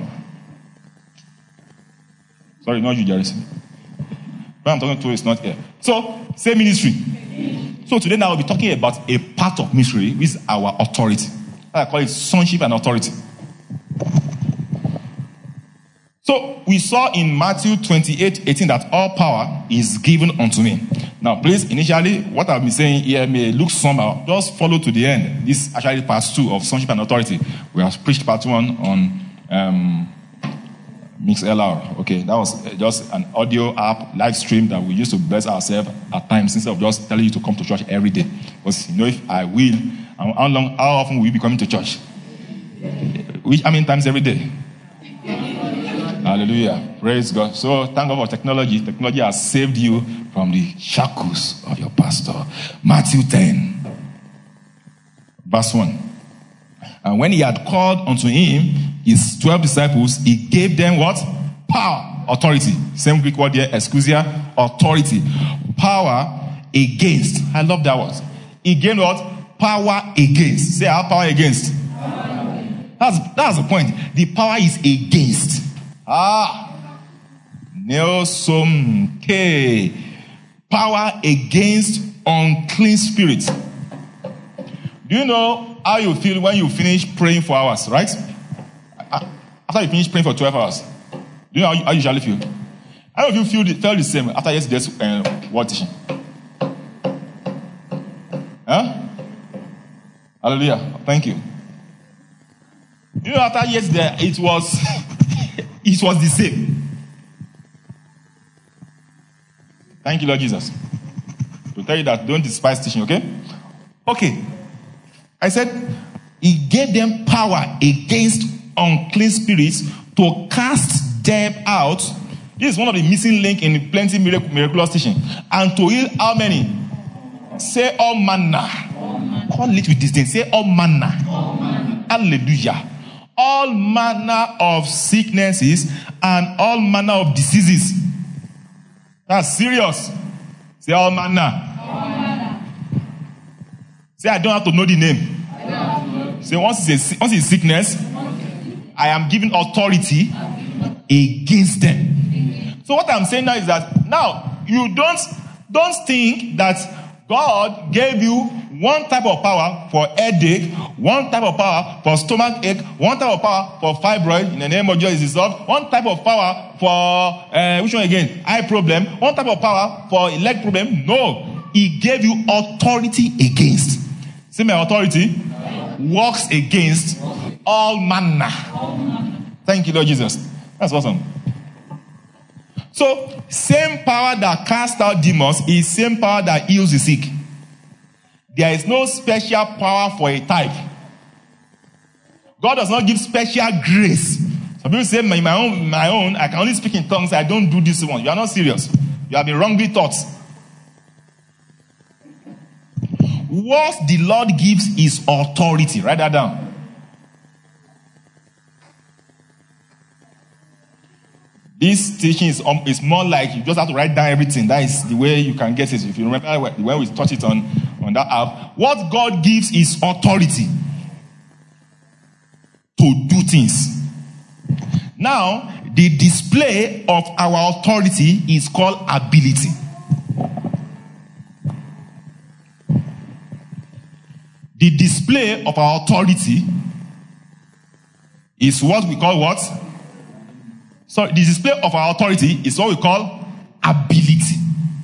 Sorry, not you, Jairus. What I'm talking to is not here. So, say ministry. So today now we'll be talking about a part of ministry, which is our authority. I call it sonship and authority. So, we saw in Matthew twenty-eight eighteen that all power is given unto me. Now, please, initially, what I've been saying here may look somehow. Just follow to the end. This is actually part two of sonship and authority. We have preached part one on um, Mix L R. Okay, that was just an audio app, live stream that we used to bless ourselves at times instead of just telling you to come to church every day. Because, you know, if I will, how long, how often will you be coming to church? Which, how many times every day? Hallelujah. Praise God. So, thank God for technology. Technology has saved you from the shackles of your pastor. Matthew ten, verse one. And when he had called unto him his twelve disciples, he gave them what? Power. Authority. Same Greek word here, exousia. Authority. Power against. I love that word. He gave what? Power against. Say, I have power against. Power. That's, that's the point. The power is against. Ah. Neosum K. Power against unclean spirits. Do you know how you feel when you finish praying for hours, right? After you finish praying for twelve hours, do you know how you, how you usually feel? How do you feel the, felt the same after yesterday's uh, word teaching? Huh? Hallelujah. Thank you. Do you know after yesterday, it was, it was the same. Thank you, Lord Jesus. To tell you that don't despise teaching, okay? Okay. I said, he gave them power against unclean spirits to cast them out. This is one of the missing link in plenty mirac- miraculous teaching. And to heal how many? Say all manner. All manner. Call it with disdain. Say all manner. All manner. Hallelujah. All manner of sicknesses and all manner of diseases. That's serious. Say all manner. All manner. Say I don't have to know the name. Say once it's, a, once it's sickness, I am giving authority against them. So what I'm saying now is that now you don't don't think that God gave you one type of power for headache, one type of power for stomach ache, one type of power for fibroid, in the name of Jesus is dissolved, one type of power for, uh, which one again? Eye problem, one type of power for leg problem. No. He gave you authority against. See my authority? Works against all manner. Thank you, Lord Jesus. That's awesome. So, same power that casts out demons is same power that heals the sick. There is no special power for a type. God does not give special grace. Some people say, in my own, my own, I can only speak in tongues. I don't do this one. You are not serious. You have been wrongly taught. What the Lord gives is authority. Write that down. This teaching is, um, is more like you just have to write down everything. That is the way you can get it. If you remember the way we taught it on, on that app. What God gives is authority to do things. Now, the display of our authority is called ability. The display of our authority is what we call what? So the display of our authority is what we call ability.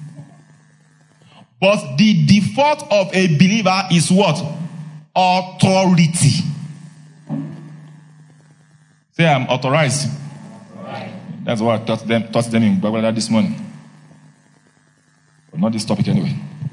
But the default of a believer is what? Authority. Say, I'm authorized. That's what I taught them, taught them in Bible this morning. But not this topic anyway.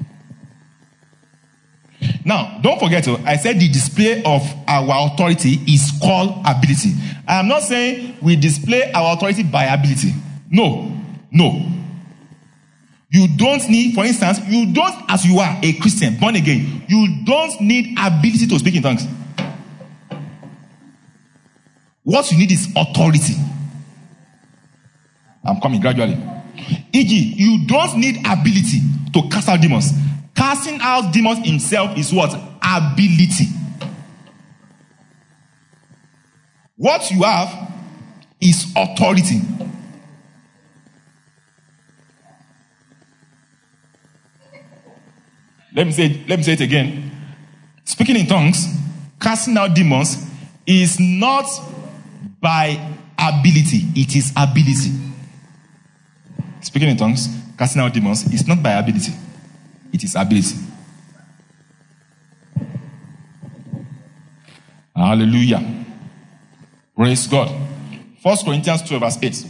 Now, don't forget, I said the display of our authority is called ability. I am not saying we display our authority by ability. No. No. You don't need, for instance, you don't, as you are a Christian, born again, you don't need ability to speak in tongues. What you need is authority. I'm coming gradually. for example, you don't need ability to cast out demons. Casting out demons himself is what? Ability. What you have is authority. Let me say, let me say it again. Speaking in tongues, casting out demons is not by ability, it is ability. Speaking in tongues, casting out demons is not by ability, it is ability. Hallelujah. Praise God. First Corinthians twelve verse eight.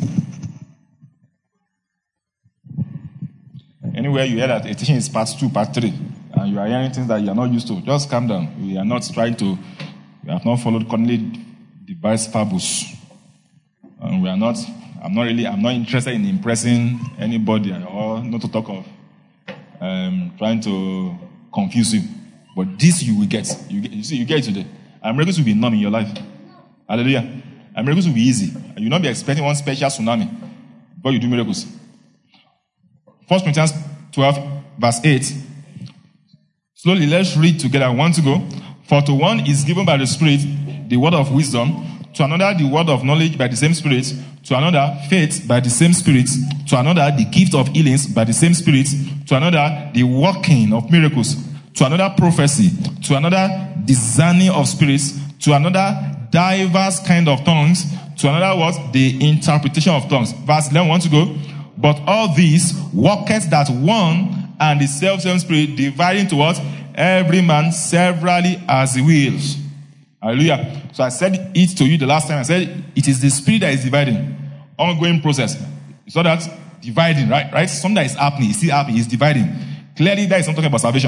Anywhere you hear that a teaching is part two, part three, and you are hearing things that you are not used to, just calm down. We are not trying to, we have not followed commonly devised fables. And we are not, I'm not really, I'm not interested in impressing anybody or not to talk of um, trying to confuse you. But this you will get. You, get, you see, you get it today. And miracles will be none in your life. Hallelujah. And miracles will be easy. And you will not be expecting one special tsunami before you do miracles. First Corinthians twelve, verse eight. Slowly, let's read together. One to go. For to one is given by the Spirit the word of wisdom, to another the word of knowledge by the same Spirit, to another faith by the same Spirit, to another the gift of healings by the same Spirit, to another the working of miracles, to another prophecy, to another discerning of spirits, to another diverse kind of tongues, to another what? The interpretation of tongues. Verse eleven, want to go? But all these worketh that one and the self-same Spirit, dividing to what? Every man severally as he wills. Hallelujah. So I said it to you the last time. I said it is the Spirit that is dividing. Ongoing process. So that's dividing, right? Right? Something that is happening, is still happening, is dividing. Clearly, that is not talking about salvation.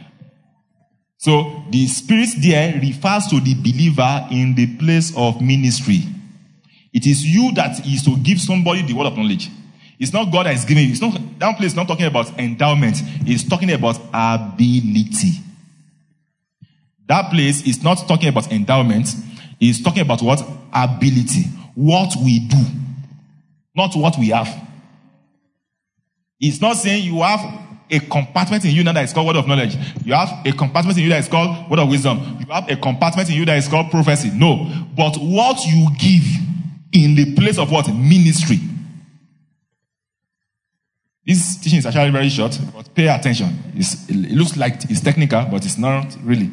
So the Spirit there refers to the believer in the place of ministry. It is you that is to give somebody the word of knowledge. It's not God that is giving you. It's not, that place is not talking about endowment. It's talking about ability. That place is not talking about endowment. It's talking about what? Ability. What we do. Not what we have. It's not saying you have a compartment in you now that is called word of knowledge. You have a compartment in you that is called word of wisdom. You have a compartment in you that is called prophecy. No. But what you give in the place of what? Ministry. This teaching is actually very short, but pay attention. It's, it looks like it's technical, but it's not really.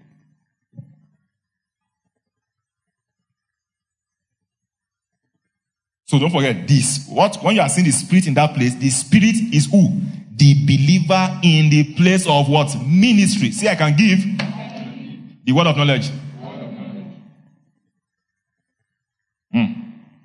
So don't forget this. What when you are seeing the Spirit in that place, the Spirit is who? The believer in the place of what? Ministry. See, I can give the word of knowledge. Hmm.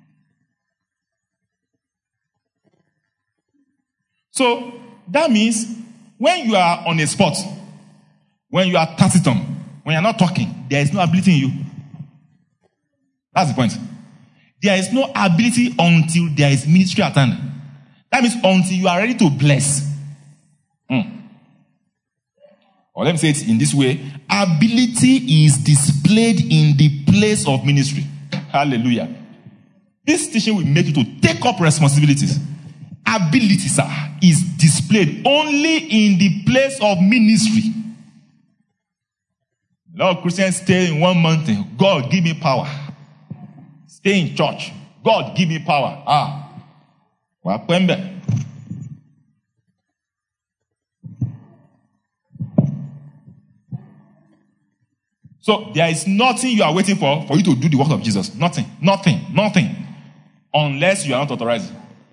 So that means when you are on a spot, when you are taciturn, when you are not talking, there is no ability in you. That's the point. There is no ability until there is ministry at hand. That means until you are ready to bless. Mm. Or let me say it in this way. Ability is displayed in the place of ministry. Hallelujah. This teaching will make you to take up responsibilities. Ability, sir, is displayed only in the place of ministry. A lot of Christians stay in one mountain. God, give me power. Stay in church. God, give me power. Ah. Wapembe. So there is nothing you are waiting for for you to do the work of Jesus. Nothing. Nothing. Nothing. Unless you are not authorized.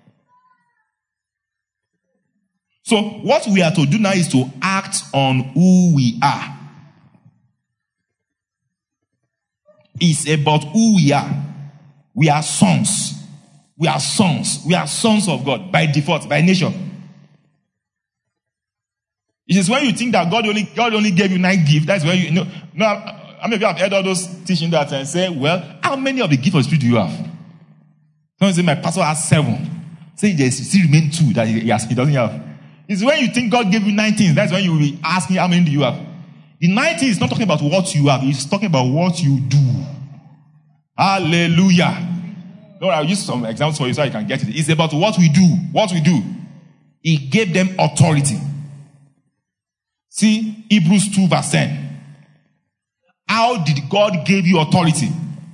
So what we are to do now is to act on who we are. It's about who we are. We are sons. We are sons. We are sons of God by default, by nature. It is when you think that God only God only gave you nine gifts. That's when you, you know. No, how many of you have heard all those teaching that and say, well, how many of the gifts of the Spirit do you have? Someone say, my pastor has seven. Say there still remain two that he, has, he doesn't have. It's when you think God gave you nine things. That's when you will be asking how many do you have. The ninety is not talking about what you have. It's talking about what you do. Hallelujah. No, I'll use some examples for you so you can get it. It's about what we do. What we do. He gave them authority. See, Hebrews two verse ten. How did God give you authority?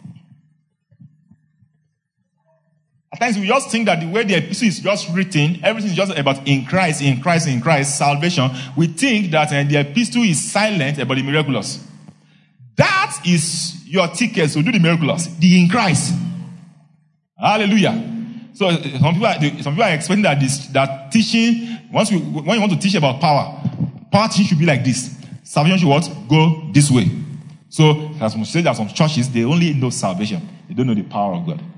At times we just think that the way the epistle is just written, everything is just about in Christ, in Christ, in Christ, salvation. We think that uh, the epistle is silent about the miraculous. That is your ticket to do the miraculous. The in Christ. Hallelujah. So uh, some people, are, some people are expecting that this that teaching, once we, when you want to teach about power, power teaching should be like this. Salvation should what? Go this way. So as we say that some churches, they only know salvation. They don't know the power of God.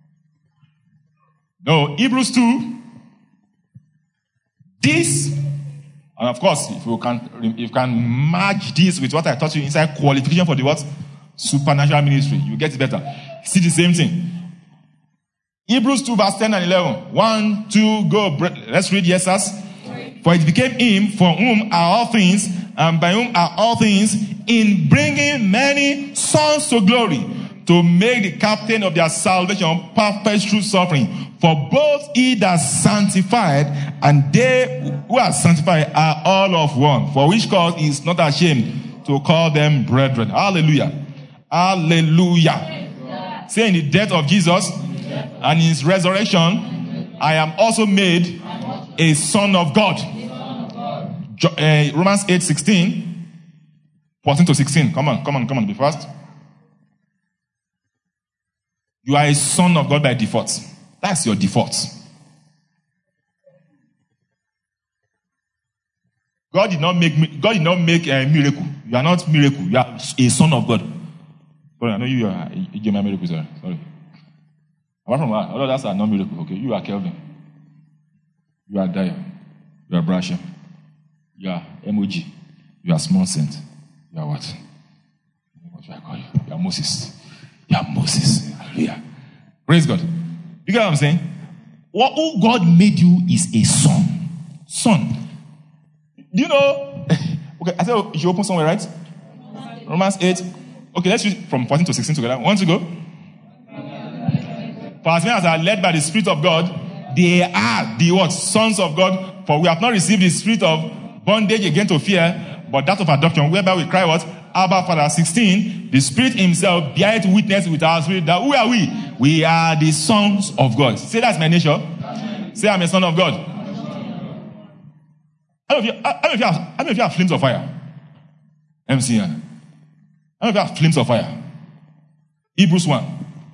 No, Hebrews two. This, and of course, if you can, if you can match this with what I taught you inside qualification for the what? Supernatural ministry, you get it better. See the same thing. Hebrews two verse ten and eleven. One, two, go. Let's read, yes, us. For it became him for whom are all things, and by whom are all things, in bringing many sons to glory, to make the captain of their salvation perfect through suffering. For both he that sanctified and they who are sanctified are all of one. For which cause he is not ashamed to call them brethren. Hallelujah. Hallelujah. Say, in the death of Jesus and in his resurrection, I am also made a son of God. Uh, Romans eight sixteen, fourteen to sixteen. Come on, come on, come on, be fast. You are a son of God by default. That's your default. God did not make God did not make a miracle. You are not miracle. You are a son of God. Sorry, I know you are you are miracle. Sorry, sorry. Apart from that, all others are not miracle. Okay, you are Kelvin. You are Dio. You are Brasha. You are M O G. You are Small Saint. You are what? What should I call you? You are Moses. You are Moses. Hallelujah. Praise God. You get what I'm saying? What who God made you is a son. Son. Do you know? Okay, I said you should open somewhere, right? Romans eight. Okay, let's read from fourteen to sixteen together. Want to go? For as many as are led by the Spirit of God, they are the what? Sons of God. For we have not received the spirit of bondage again to fear, but that of adoption, whereby we cry what? Abba, Father. sixteen. The Spirit himself beareth witness with our spirit that who are we? We are the sons of God. Say that's my nature. Say I'm a son of God. How many of you, how many of you have, how many of you have flames of fire? M C N. How many of you have flames of fire? Hebrews one.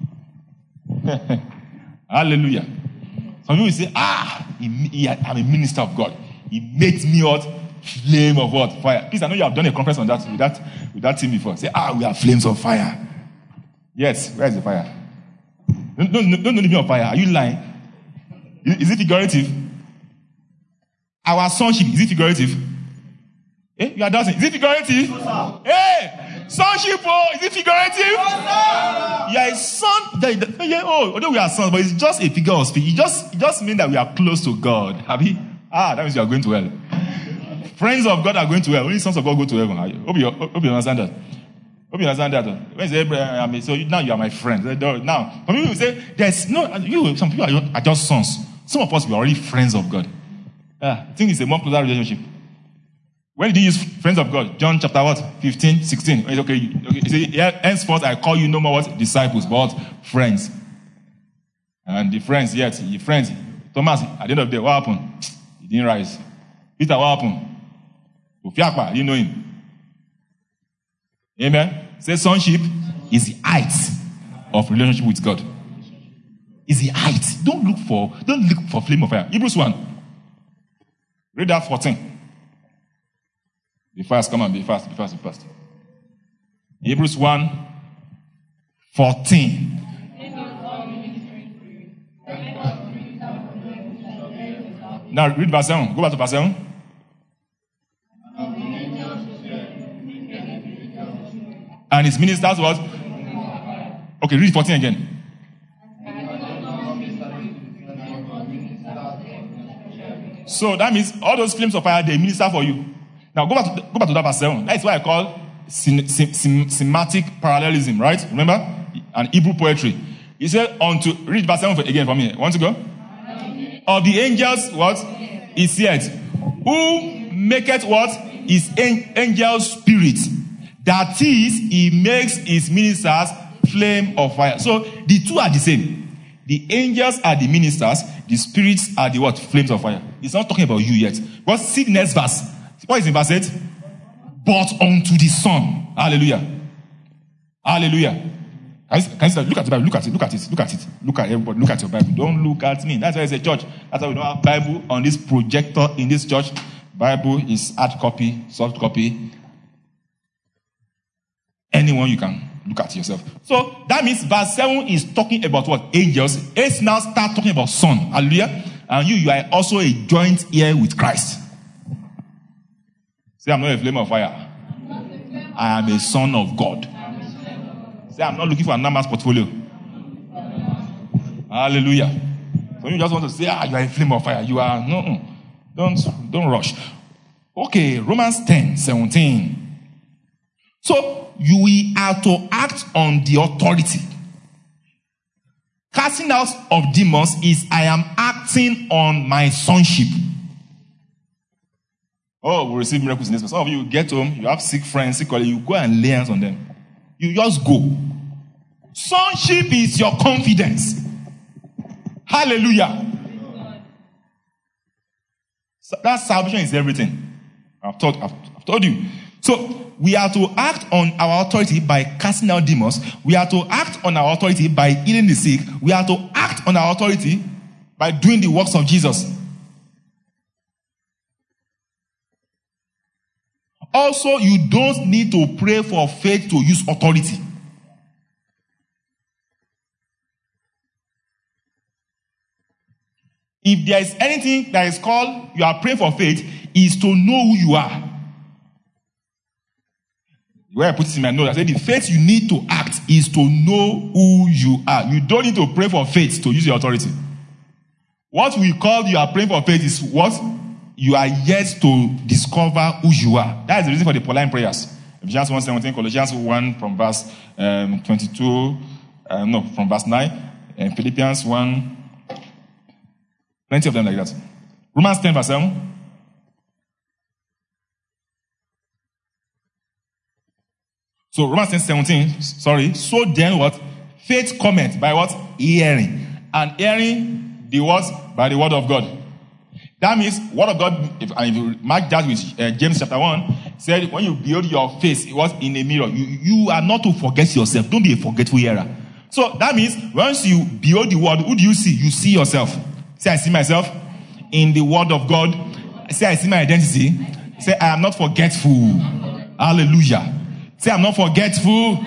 Hallelujah. Some people will say, ah, he, he, I'm a minister of God. He makes me what? Flame of what? Fire. Please, I know you have done a conference on that with that, with that team before. Say, ah, we are flames of fire. Yes, where is the fire? Don't, don't, don't need me on fire. Are you lying? Is, is it figurative? Our sonship, is it figurative? Eh? You are dancing. Is it figurative? No, hey! Sonship, oh, is it figurative? No, you are a son. That, that, yeah, oh, although we are sons, but it's just a figure of speech. It just, it just means that we are close to God. Have you? Ah, that means you are going to hell. Friends of God are going to hell. Only sons of God go to heaven. Hope you, hope you understand that. Hope you understand that. When you say, I mean, so you, now you are my friend. Now, some people will say, there's no, you, some people are, are just sons. Some of us, we are already friends of God. Yeah, I think it's a more closer relationship. When did he use friends of God? John chapter what? fifteen, sixteen. Okay, okay. He said, yeah, henceforth I call you no more what? Disciples, but friends. And the friends, yet, the friends. Thomas, at the end of the day, what happened? He didn't rise. Peter, what happened? Ufiakpa, you know him. Amen. Say sonship is the height of relationship with God. Is the height. Don't look for, don't look for flame of fire. Hebrews one. Read that fourteen. Be fast, come on, be fast, be fast, be fast. Hebrews one, fourteen. Now read verse seven. Go back to verse seven. And his ministers what? Okay, read fourteen again. So that means all those flames of fire, they minister for you. Now go back to, go back to that verse seven. That's what I call sim, sim, sim, semantic parallelism, right? Remember? And Hebrew poetry. He said, unto, read verse seven again for me. Want to go? Of the angels, what? He said, who maketh what? His angel spirit. That is, he makes his ministers flame of fire. So the two are the same. The angels are the ministers. The spirits are the what? Flames of fire. It's not talking about you yet. But see the next verse. What is in verse eight? But unto the Son. Hallelujah. Hallelujah. Can you, can you look at the Bible? Look at it. Look at it. Look at it. Look at everybody. Look at your Bible. Don't look at me. That's why it's a church. That's why we don't have Bible on this projector in this church. Bible is hard copy, soft copy. Anyone you can look at yourself. So that means verse seven is talking about what? Angels. Eight now start talking about Son. Hallelujah. And you, you are also a joint heir with Christ. Say, I'm not a flame of fire. I am a son of God. Say, I'm not looking for a numbers portfolio. Hallelujah. So you just want to say, ah, you are a flame of fire. You are, no, no. Don't, don't rush. Okay, Romans ten, seventeen. So, you are to act on the authority. Casting out of demons is, I am acting on my sonship. Oh, we receive miracles in this. Some of you get home, you have sick friends, sick colleagues, you go and lay hands on them. You just go. Sonship is your confidence. Hallelujah. So that salvation is everything. I've told, I've, I've told you. So, we are to act on our authority by casting out demons. We are to act on our authority by healing the sick. We are to act on our authority by doing the works of Jesus. Also, you don't need to pray for faith to use authority. If there is anything that is called you are praying for faith, is to know who you are. Where I put it in my note, I said the faith you need to act is to know who you are. You don't need to pray for faith to use your authority. What we call you are praying for faith is what? You are yet to discover who you are. That is the reason for the Pauline prayers. Ephesians one seventeen, Colossians one from verse um, twenty-two, um, no, from verse nine, and Philippians one, plenty of them like that. Romans ten verse seven. So Romans ten seventeen, sorry. So then what? Faith cometh by what? Hearing. And hearing the what? By the word of God. That means, word of God, if, and if you mark that with uh, James chapter one, said, when you behold your face, it was in a mirror. You, you are not to forget yourself. Don't be a forgetful hearer. So that means, once you behold the word, who do you see? You see yourself. Say, I see myself in the word of God. Say, I see my identity. Say, I am not forgetful. Hallelujah. Say, I'm not forgetful.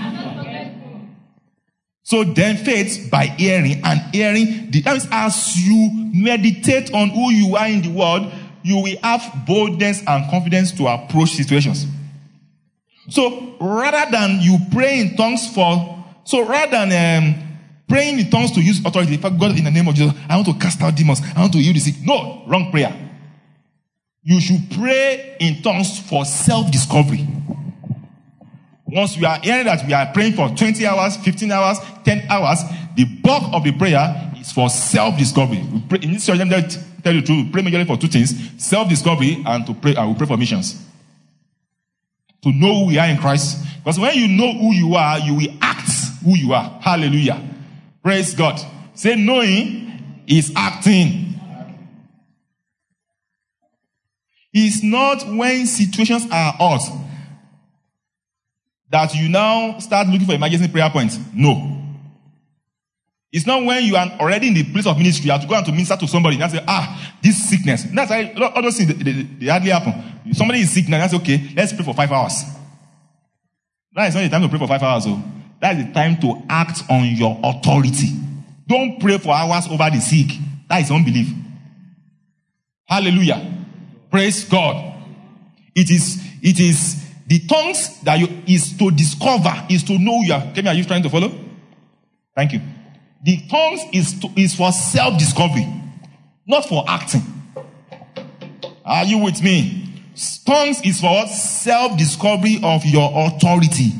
So then faith by hearing, and hearing, the, that means as you meditate on who you are in the world, you will have boldness and confidence to approach situations. So rather than you pray in tongues for, so rather than um, praying in tongues to use authority, in fact, God, in the name of Jesus, I want to cast out demons, I want to heal the sick. No, wrong prayer. You should pray in tongues for self-discovery. Once we are hearing that we are praying for twenty hours, fifteen hours, ten hours, the bulk of the prayer is for self-discovery. We pray, in this church, let me tell you the truth, we pray majorly for two things, self-discovery and to pray, I will pray for missions. To know who we are in Christ. Because when you know who you are, you will act who you are. Hallelujah. Praise God. Say knowing is acting. It's not when situations are hot that you now start looking for emergency prayer points. No. It's not when you are already in the place of ministry, you have to go and to minister to somebody and say, ah, this sickness. That's why all those things, they, they, they hardly happen. Somebody is sick now, that's okay, let's pray for five hours. That is not the time to pray for five hours. Oh. That is the time to act on your authority. Don't pray for hours over the sick. That is unbelief. Hallelujah. Praise God. It is, it is, the tongues that you is to discover, is to know you are. Kemi, are you trying to follow? Thank you. The tongues is to, is for self-discovery, not for acting. Are you with me? Tongues is for what? Self-discovery of your authority.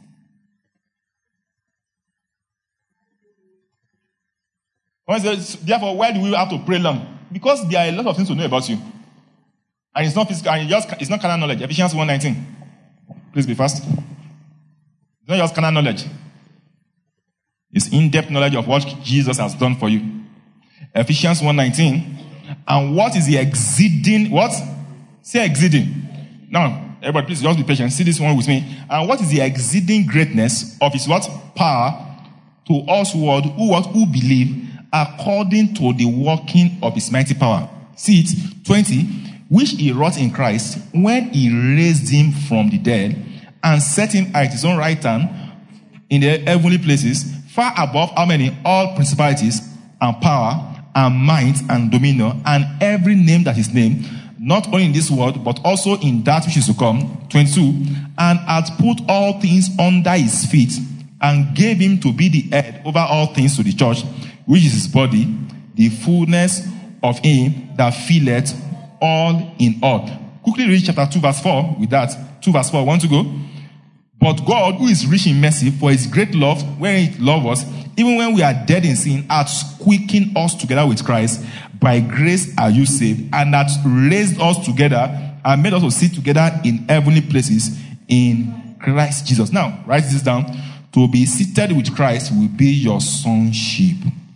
Therefore, why do we have to pray long? Because there are a lot of things to know about you. And it's not physical, and it's, just, it's not carnal knowledge. Ephesians one nineteen. Please be fast. It's not just carnal knowledge. It's in-depth knowledge of what Jesus has done for you. Ephesians one nineteen. And what is the exceeding, what? Say exceeding. Now, everybody please just be patient. See this one with me. And what is the exceeding greatness of his what? Power to us who, who, what, who believe according to the working of his mighty power. See it. twenty. Which he wrought in Christ when he raised him from the dead and set him at his own right hand in the heavenly places, far above how many? All principalities and power and might and dominion and every name that is named, not only in this world, but also in that which is to come. twenty-two. And hath put all things under his feet and gave him to be the head over all things to the church, which is his body, the fullness of him that filleth all in all. Quickly read chapter two verse four with that. two verse four. Want to go? But God, who is rich in mercy, for his great love, wherein he loved us, even when we are dead in sin, hath quickened us together with Christ. By grace are you saved, and hath raised us together, and made us to sit together in heavenly places in Christ Jesus. Now, write this down. To be seated with Christ will be your sonship.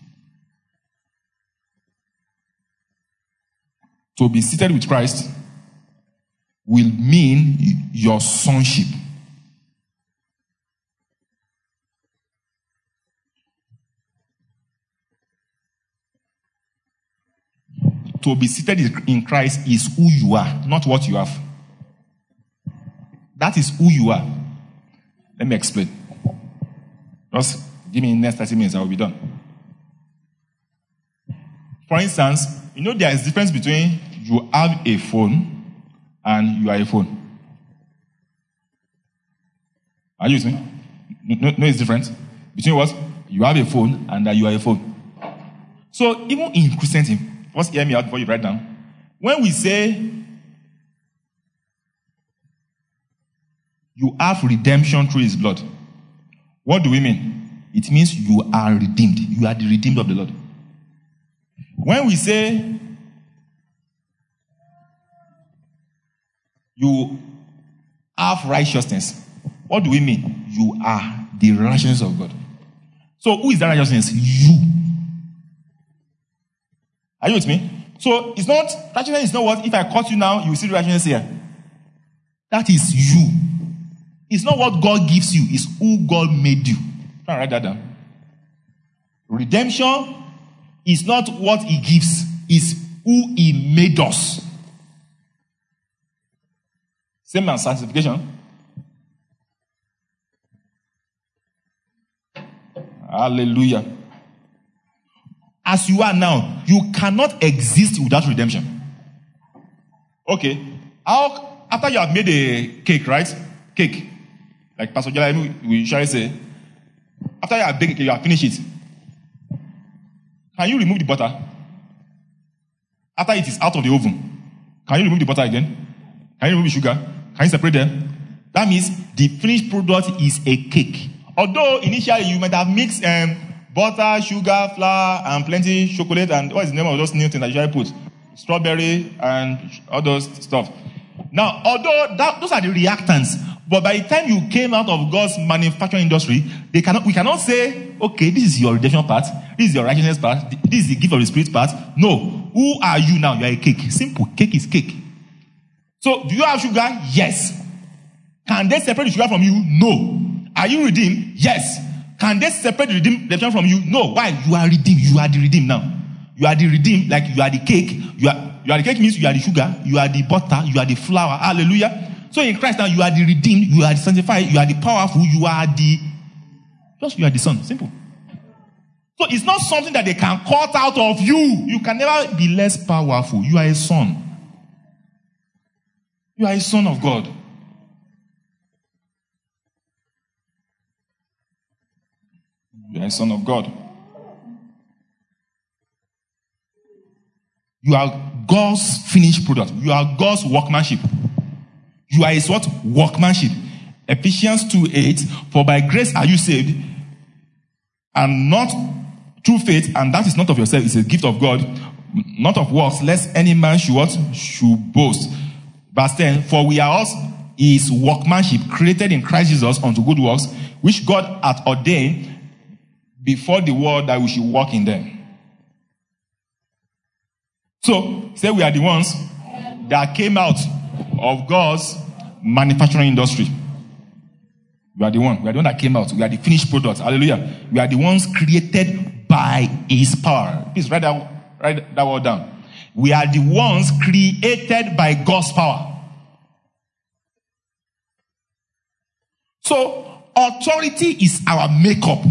To be seated with Christ will mean your sonship. To be seated in Christ is who you are, not what you have. That is who you are. Let me explain. Just give me the next thirty minutes, I will be done. For instance, you know there is a difference between you have a phone and you are a phone. Are you with me? No, no, it's different. Between what? You have a phone and that you are a phone. So even in Christianity, first hear me out before you write down. When we say you have redemption through his blood, what do we mean? It means you are redeemed. You are the redeemed of the Lord. When we say you have righteousness, what do we mean? You are the righteousness of God. So who is that righteousness? You. Are you with me? So it's not, righteousness is not what, if I caught you now, you will see the righteousness here. That is you. It's not what God gives you, it's who God made you. Try and write that down. Redemption is not what he gives, it's who he made us. Same as sanctification. Hallelujah. As you are now, you cannot exist without redemption. Okay. How, after you have made a cake, right? Cake. Like Pastor Jala we usually say. After you have baked it, you have finished it. Can you remove the butter? After it is out of the oven, can you remove the butter again? Can you remove the sugar? Can you separate them? That means the finished product is a cake. Although initially you might have mixed um, butter, sugar, flour, and plenty chocolate, and what is the name of those new things that you usually put? Strawberry and all those stuff. Now, although that, those are the reactants, but by the time you came out of God's manufacturing industry, they cannot, we cannot say, okay, this is your redemption part, this is your righteousness part, this is the gift of the Spirit part. No. Who are you now? You are a cake. Simple. Cake is cake. So, do you have sugar? Yes. Can they separate the sugar from you? No. Are you redeemed? Yes. Can they separate the redemption from you? No. Why? You are redeemed. You are the redeemed now. You are the redeemed, like you are the cake. You are, you are the cake means you are the sugar, you are the butter, you are the flour. Hallelujah. So in Christ now, you are the redeemed, you are the sanctified, you are the powerful, you are the, just you are the son. Simple. So it's not something that they can cut out of you. You can never be less powerful. You are a son. You are a son of God. You are a son of God. You are God's finished product. You are God's workmanship. You are his what? Workmanship. Ephesians two eight. For by grace are you saved, and not through faith, and that is not of yourself, it's a gift of God, not of works, lest any man should what? Should boast. Verse ten. For we are also his workmanship, created in Christ Jesus unto good works, which God hath ordained before the world that we should walk in them. So, say we are the ones that came out of God's manufacturing industry. We are the one. We are the one that came out. We are the finished product. Hallelujah. We are the ones created by his power. Please write that, write that word down. We are the ones created by God's power. So, authority is our makeup.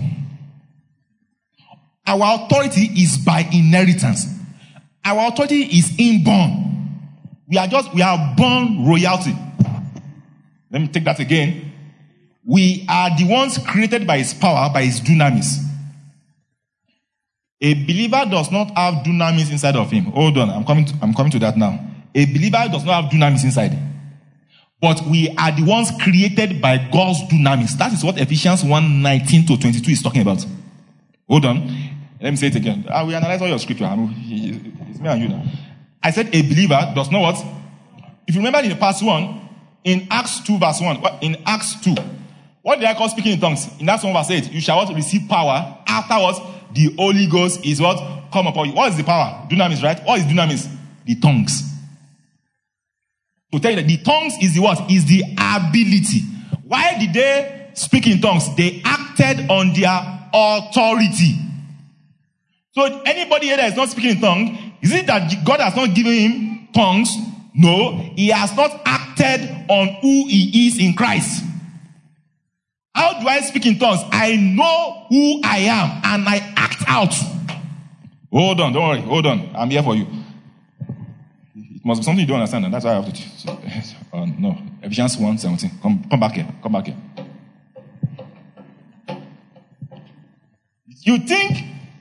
Our authority is by inheritance. Our authority is inborn. We are just, we are born royalty. Let me take that again. We are the ones created by his power, by his dunamis. A believer does not have dunamis inside of him. Hold on, I'm coming to, I'm coming to that now. A believer does not have dunamis inside. But we are the ones created by God's dunamis. That is what Ephesians one nineteen to twenty-two is talking about. Hold on. Let me say it again. I will analyze all your scripture. It's me and you now. I said a believer does not what? If you remember in the past one, in Acts two verse one, in Acts two, what did I call speaking in tongues? In Acts one verse eight, you shall what? Receive power. Afterwards, the Holy Ghost is what? Come upon you. What is the power? Dunamis, right? What is dunamis? The tongues. To tell you that the tongues is the what? Is the ability. Why did they speak in tongues? They acted on their authority. So anybody here that is not speaking in tongues, is it that God has not given him tongues? No, he has not acted on who he is in Christ. How do I speak in tongues? I know who I am and I act out. Hold on, don't worry, hold on. I'm here for you. It must be something you don't understand, and that's why I have to. Uh, no, Ephesians one seventeen. Come, come back here. Come back here. You think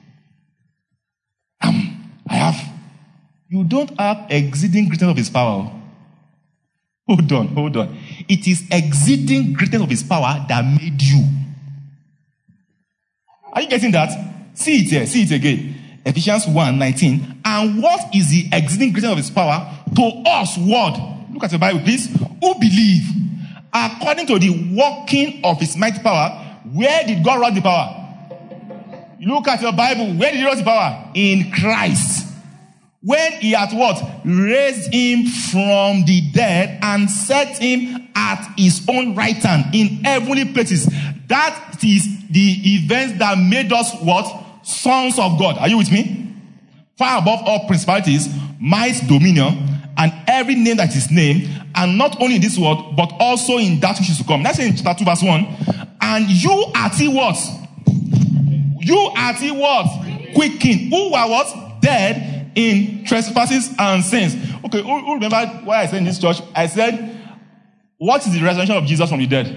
um, I have? You don't have exceeding greatness of his power. Hold on, hold on. It is exceeding greatness of his power that made you. Are you getting that? See it here, see it again. Ephesians one nineteen. And what is the exceeding greatness of his power to us? What? Look at the Bible, please. Who believe? According to the working of his mighty power, where did God wrought the power? You look at your Bible, where did he wrought the power? In Christ. when he had what? Raised him from the dead and set him at his own right hand in heavenly places. That is the events that made us what? Sons of God. Are you with me? Far above all principalities, might, dominion, and every name that is named, and not only in this world, but also in that which is to come. That's in chapter two, verse one. And you are he what? You are he what? Quickened. Who were what? Dead in trespasses and sins. Okay, who, who remember what I said in this church? I said, what is the resurrection of Jesus from the dead?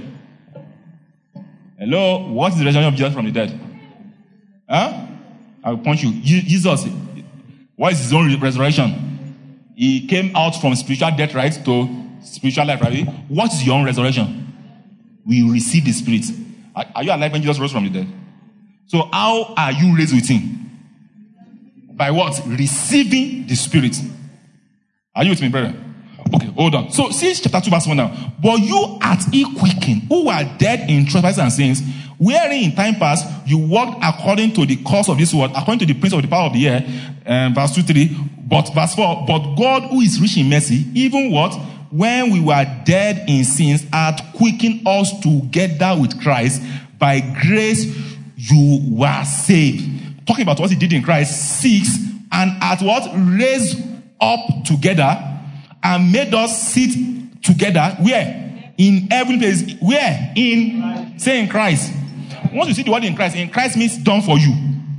Hello? What is the resurrection of Jesus from the dead? Huh? I will punch you. Je- Jesus, what is his own resurrection? He came out from spiritual death, right, to spiritual life, right? What is your own resurrection? We receive the Spirit. Are, are you alive when Jesus rose from the dead? So how are you raised with him? By what? Receiving the Spirit. Are you with me, brother? Okay, hold on. So, see chapter two, verse one now. But you art ye quickened, who were dead in trespasses and sins, wherein in time past you walked according to the course of this world, according to the prince of the power of the air. Um, verse two, three. But verse four. But God, who is rich in mercy, even what? When we were dead in sins, hath quickened us together with Christ. By grace you were saved. Talking about what he did in Christ. Six. And at what? Raised up together and made us sit together. Where? In every place. Where? In, say in Christ. Once you see the word in Christ, in Christ means done for you.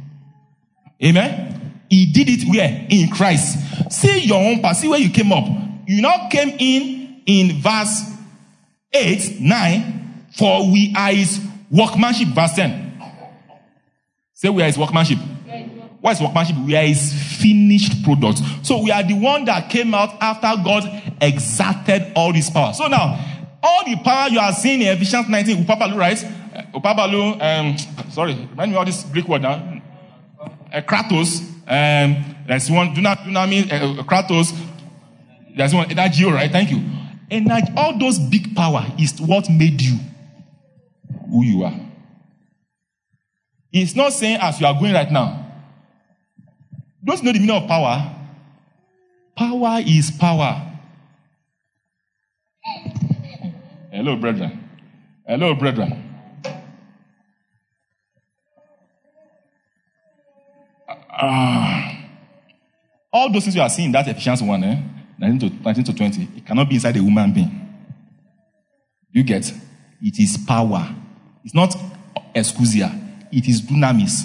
Amen? He did it where? In Christ. See your own part. See where you came up. You now came in in verse eight, nine. For we are his workmanship. Verse ten. Say we are his workmanship. What is workmanship? We are his finished product. So we are the one that came out after God exerted all this power. So now, all the power you are seeing in Ephesians nineteen, Upapalu, right? Uh, Upapalu, um, sorry, remind me of this Greek word now. Uh, Kratos, um, there's one, Dunamis, uh, Kratos, there's one, Energio, right? Thank you. And all those big power is what made you who you are. It's not saying as you are going right now. Don't you know the meaning of power? Power is power. Hello, brethren. Hello, brethren. Uh, all those things you are seeing in that Ephesians one, eh, nineteen to twenty, it cannot be inside a human being. You get? It is power. It's not exousia. It is dunamis.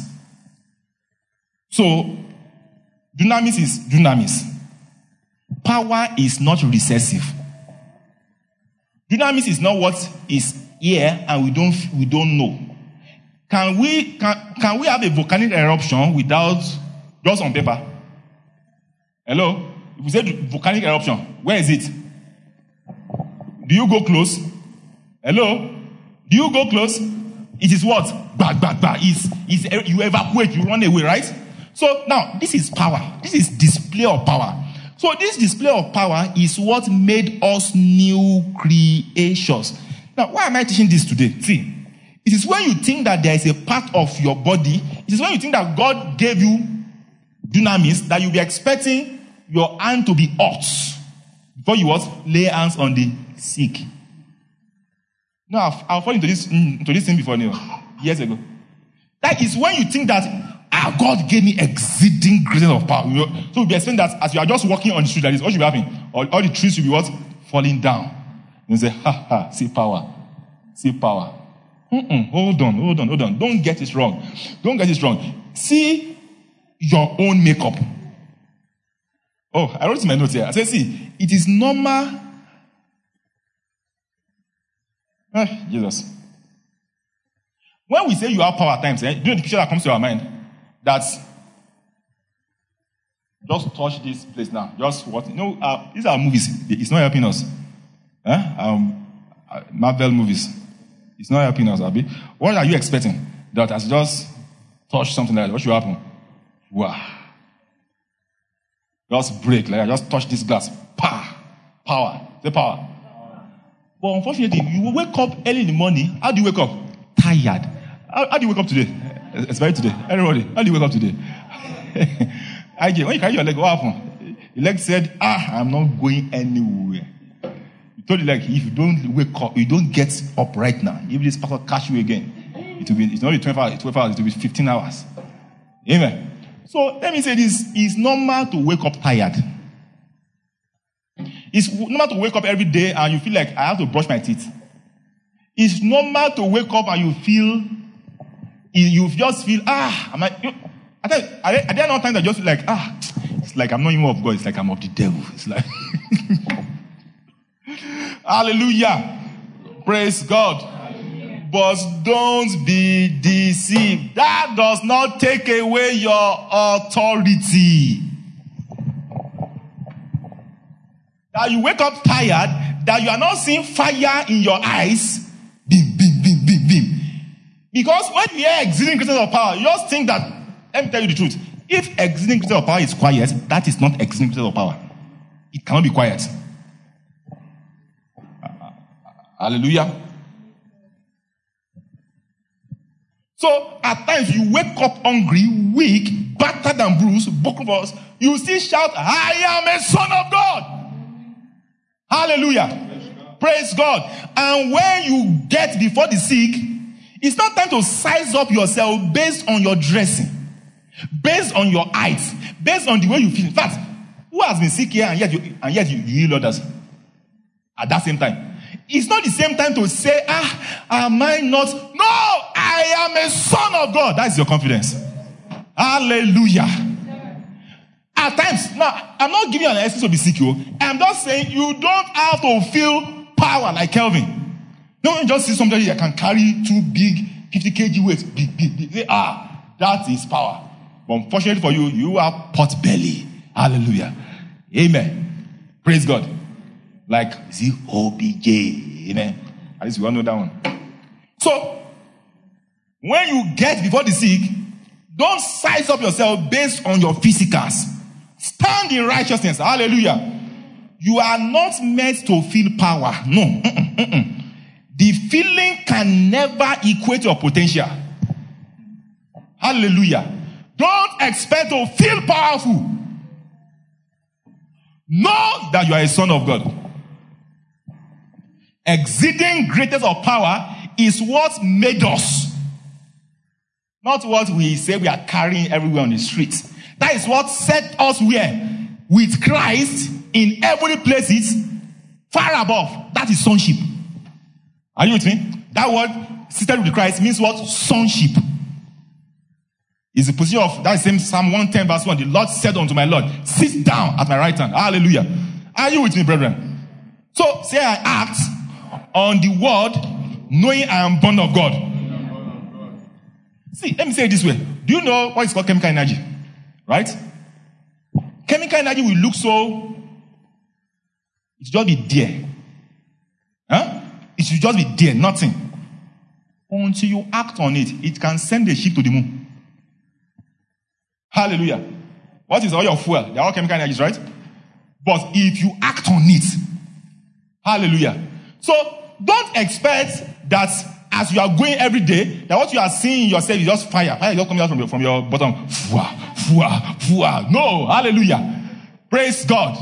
So, dunamis is dunamis. Power is not recessive. Dunamis is not what is here and we don't we don't know. Can we can, can we have a volcanic eruption without just on paper? Hello? If we say volcanic eruption, where is it? Do you go close? Hello? Do you go close? It is what? Bah, bah, bah. Is is you evacuate, you run away, right? So now this is power. This is display of power. So this display of power is what made us new creations. Now, why am I teaching this today? See, it is when you think that there is a part of your body, it is when you think that God gave you dunamis, that you'll be expecting your hand to be hot before you what? Lay hands on the sick. No, I've, I've fallen into this, into this thing before now, years ago. That is when you think that ah, God gave me exceeding greatness of power. You know? So we'll be expecting that as you are just walking on the street like this, what should be happening? All, all the trees should be what? Falling down. You say, ha ha, see power. See power. Mm-mm. Hold on, hold on, hold on. Don't get it wrong. Don't get it wrong. See your own makeup. Oh, I wrote in my notes here. I said, see, it is normal. Ah, Jesus. When we say you have power at times, eh, do you know the picture that comes to our mind? That's just touch this place now. Just what? You know, uh, these are movies. It's not helping us. Eh? Um, uh, Marvel movies. It's not helping us, Abi. What are you expecting? That as just touch something like that, what should happen? Wow. Just break, like I just touch this glass. Power. Power. The power. But unfortunately, you wake up early in the morning. How do you wake up? Tired. How, how do you wake up today? Especially today. Everybody, how do you wake up today? I get when you carry your leg, what happened? The leg said, ah, I'm not going anywhere. He told the leg, if you don't wake up, you don't get up right now, if this pastor catch you again, it will be, it's not twelve hours, twelve hours, it will be fifteen hours. Amen. So let me say this, it's normal to wake up tired. It's normal to wake up every day and you feel like I have to brush my teeth. It's normal to wake up and you feel, you just feel, ah, am I, you, I tell you, are there not times that just feel like, ah, it's like I'm not even of God, it's like I'm of the devil. It's like, hallelujah. Praise God. But don't be deceived. That does not take away your authority. That you wake up tired, that you are not seeing fire in your eyes, beam, beam, beam, beam, beam. Because when you hear exceeding greatness of power, you just think that, let me tell you the truth, if exceeding greatness of power is quiet, that is not exceeding greatness of power. It cannot be quiet. Hallelujah. So, at times you wake up hungry, weak, battered and bruised, book of us, you still shout, I am a son of God. Hallelujah. Praise God. And when you get before the sick, it's not time to size up yourself based on your dressing, based on your height, based on the way you feel. In fact, who has been sick here and yet you, and yet you, you heal others at that same time? It's not the same time to say, ah, am I not? No, I am a son of God. That is your confidence. Hallelujah. At times, now, I'm not giving you an excuse to be sick. I'm just saying you don't have to feel power like Kelvin. Don't just see somebody that can carry two big fifty kilograms weights. Big, big, big. Say, ah, that is power. But unfortunately for you, you have pot belly. Hallelujah. Amen. Praise God. Like, see, O B J. Amen. At least we all know that one. So, when you get before the sick, don't size up yourself based on your physicals. Stand in righteousness. Hallelujah. You are not meant to feel power. No. Mm-mm, mm-mm. The feeling can never equate your potential. Hallelujah. Don't expect to feel powerful. Know that you are a son of God. Exceeding greatness of power is what made us. Not what we say we are carrying everywhere on the streets. That is what set us where? With Christ in heavenly places, far above. That is sonship. Are you with me? That word, seated with Christ, means what? Sonship. Is the position of that same Psalm one ten verse one. The Lord said unto my Lord, sit down at my right hand. Hallelujah. Are you with me, brethren? So, say I act on the word, knowing I am born of God. See, let me say it this way. Do you know what is called chemical energy? Right? Chemical energy will look so, it should just be there. Huh? It should just be there, nothing. Until you act on it, it can send a ship to the moon. Hallelujah. What is all your fuel? They're all chemical energies, right? But if you act on it, hallelujah. So, don't expect that as you are going every day, that what you are seeing in yourself is just fire. Fire is just coming out from your, from your bottom. Fua, fua, fua. No, hallelujah. Praise God.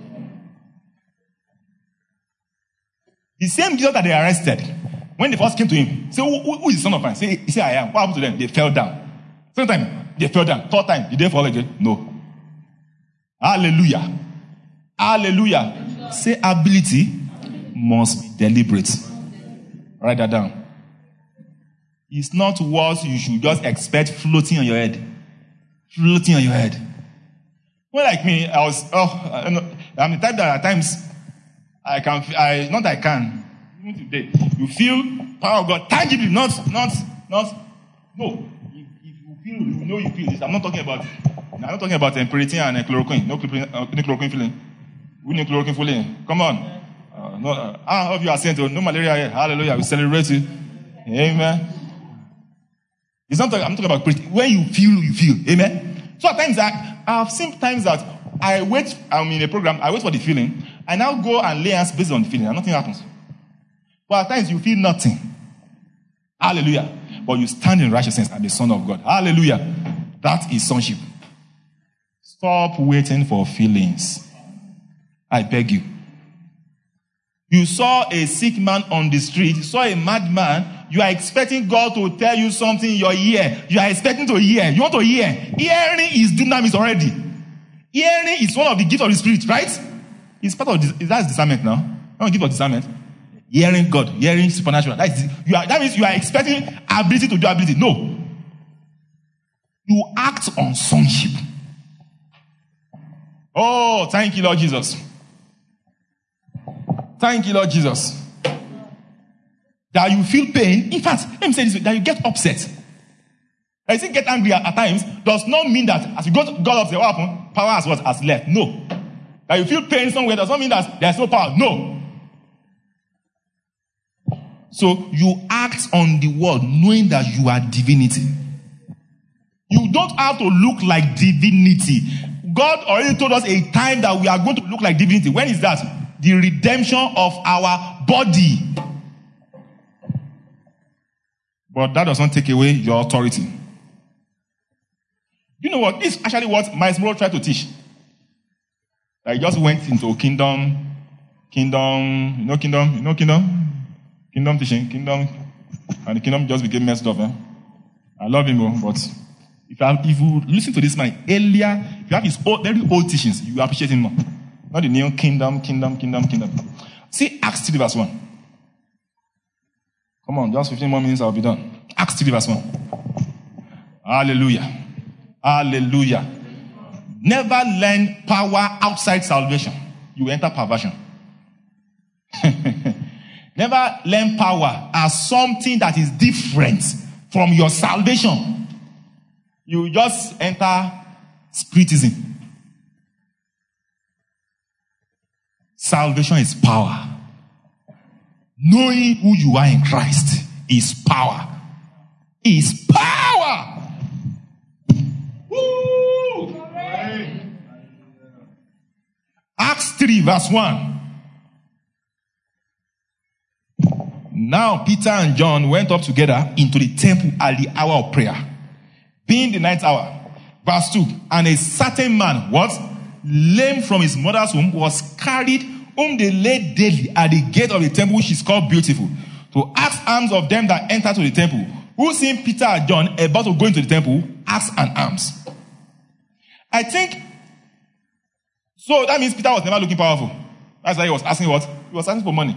The same Jesus that they arrested, when they first came to him, say, who, who is the son of man? Say, he said, I am. What happened to them? They fell down. Second time, they fell down. Third time, did they fall again? No. Hallelujah. Hallelujah. Say, ability must be deliberate. Write that down. It's not what you should just expect floating on your head. Floating on your head. Well, like me, I was, oh, I don't know, I'm the type that at times, I can, I, not I can, even today, you feel power of God tangibly, not, not, not, no. If, if you feel, you know you feel this. I'm not talking about, I'm not talking about empiritin and uh, chloroquine. No chloroquine, uh, no chloroquine feeling. We need chloroquine feeling. Come on. Uh, no, uh, I hope you are saying to no malaria here. Hallelujah. We celebrate you. Amen. It's not talking, I'm talking about when you feel, you feel. Amen. So at times I, I've seen times that I wait, I'm in a program, I wait for the feeling, I now go and lay hands based on the feeling, and nothing happens. But at times you feel nothing. Hallelujah. But you stand in righteousness and the Son of God. Hallelujah. That is sonship. Stop waiting for feelings. I beg you. You saw a sick man on the street, saw a madman, you are expecting God to tell you something in your ear. You are expecting to hear. You want to hear. Hearing is dunamis already. Hearing is one of the gifts of the Spirit, right? It's part of this, that's discernment now. Not a gift of discernment. Hearing God, hearing supernatural. That, is, you are, that means you are expecting ability to do ability. No. You act on sonship. Oh, thank you, Lord Jesus. Thank you, Lord Jesus. That you feel pain. In fact, let me say this way, that you get upset. I think get angry at, at times does not mean that as you go to God upset, what happened? Power has what? Has left. No. That you feel pain somewhere does not mean that there's no power. No. So you act on the word knowing that you are divinity. You don't have to look like divinity. God already told us a time that we are going to look like divinity. When is that? The redemption of our body. But that does not take away your authority. You know what? This is actually what Miles Monroe tried to teach. I just went into kingdom, kingdom, you know kingdom, you know kingdom? Kingdom teaching, kingdom, and the kingdom just became messed up. Eh? I love him, but if you, have, if you listen to this man earlier, if you have his old, very old teachings, you appreciate him more. Not the new kingdom, kingdom, kingdom, kingdom. See Acts three verse one. Come on, just fifteen more minutes, I'll be done. Acts three verse one. Hallelujah. Hallelujah. Never learn power outside salvation. You enter perversion. Never learn power as something that is different from your salvation. You just enter spiritism. Salvation is power. Knowing who you are in Christ is power. Is power. Woo! Acts three verse one. Now Peter and John went up together into the temple at the hour of prayer, being the ninth hour. Verse two. And a certain man, what? Lame from his mother's womb, was carried, whom they laid daily at the gate of the temple, which is called Beautiful, to ask alms of them that enter to the temple. Who, seeing Peter and John about to go into the temple, asked an alms. I think, so that means Peter was never looking powerful. That's why he was asking what? He was asking for money.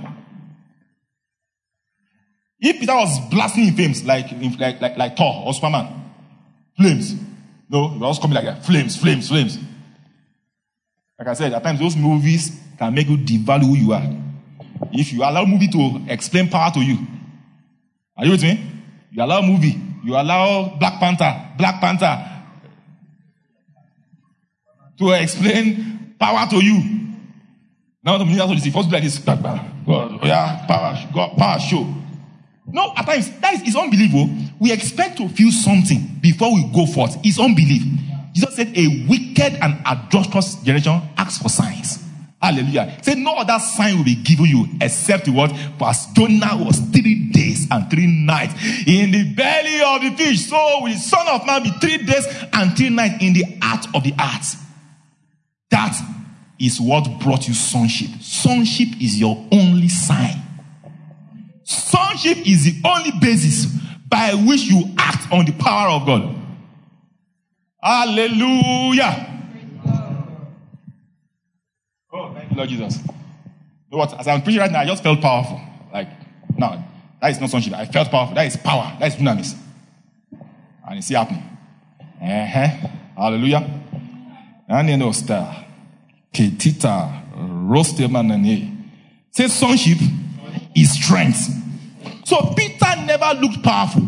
If Peter was blasting in flames like, like, like, like Thor or Superman, flames. No, he was coming like that. Flames, flames, flames. Like I said, at times those movies can make you devalue who you are. If you allow movie to explain power to you, are you with me? You allow movie, you allow Black Panther, Black Panther to explain power to you. Now the minister is supposed to be like this. God, yeah, power, God, power show. No, at times, that is, it's unbelievable. We expect to feel something before we go forth. It's unbelief. Jesus said, a wicked and adulterous generation asks for signs. Hallelujah. He said, no other sign will be given you except what? For as Jonah was three days and three nights in the belly of the fish, so will the Son of Man be three days and three nights in the heart of the earth. That is what brought you sonship. Sonship is your only sign. Sonship is the only basis by which you act on the power of God. Hallelujah. Oh, thank you, Lord Jesus. You know what? As I'm preaching right now, I just felt powerful. Like, no, that is not sonship. I felt powerful. That is power. That is dunamis. And it's happening. Uh-huh. Hallelujah. And you know, star. Ketita. Rostemanane. Say sonship is strength. So Peter never looked powerful.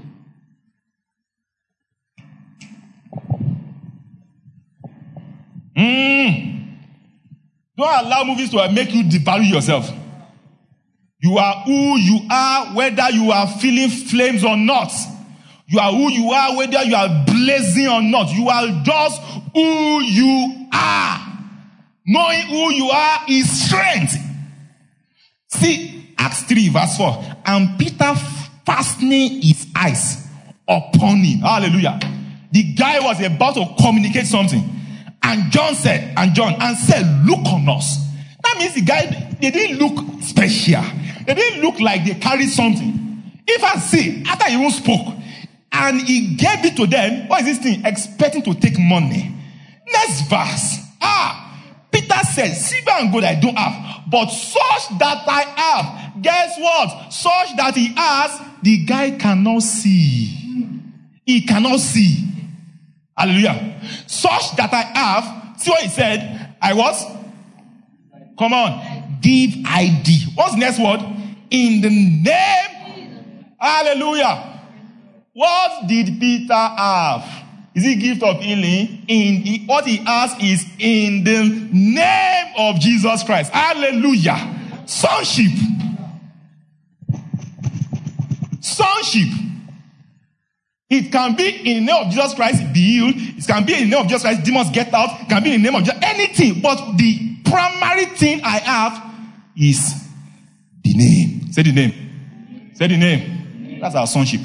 Mm. Don't allow movies to make you devalue yourself. You are who you are, whether you are feeling flames or not. You are who you are, whether you are blazing or not. You are just who you are. Knowing who you are is strength. See, Acts three verse four. And Peter fastening his eyes upon him. Hallelujah. The guy was about to communicate something. And John said, and John, and said, look on us. That means the guy, they didn't look special. They didn't look like they carried something. If I see, after he even spoke, and he gave it to them, what is this thing? Expecting to take money. Next verse. Ah, Peter said, silver and gold I don't have, but such that I have. Guess what? Such that he has, the guy cannot see. He cannot see. Hallelujah. Such that I have. See what he said? I was? Come on. Give I thee. What's the next word? In the name. Hallelujah. What did Peter have? Is it gift of healing? In the, what he has is in the name of Jesus Christ. Hallelujah. Sonship. Sonship. It can be in the name of Jesus Christ, be healed. It can be in the name of Jesus Christ, demons get out. It can be in the name of Jesus, anything. But the primary thing I have is the name. Say the name. Say the name. That's our sonship.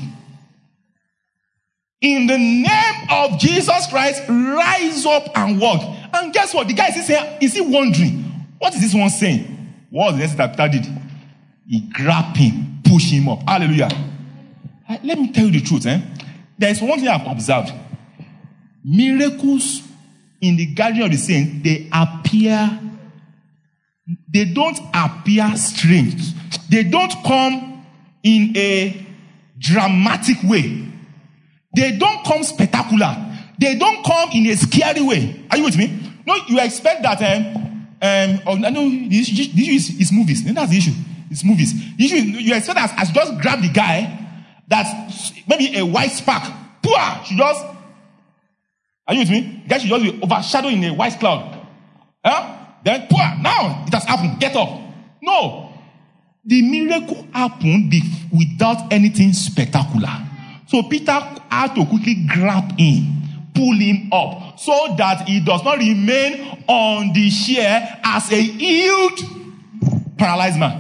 In the name of Jesus Christ, rise up and walk. And guess what? The guy is saying, is he wondering, what is this one saying? What was the next that Peter did? He grabbed him, pushed him up. Hallelujah. Let me tell you the truth, eh? There is one thing I've observed. Miracles in the gathering of the saints, they appear, they don't appear strange. They don't come in a dramatic way. They don't come spectacular. They don't come in a scary way. Are you with me? No, you expect that, um, um, I know the issue, the issue is, is movies. That's the issue. It's movies. The issue is, you expect that as you just grab the guy, that maybe a white spark, pooah, she just, are you with me? The guy should just be overshadowed in a white cloud. Huh? Then, pooah, now it has happened. Get up. No. The miracle happened be- without anything spectacular. So Peter had to quickly grab him, pull him up, so that he does not remain on the chair as a healed, paralyzed man.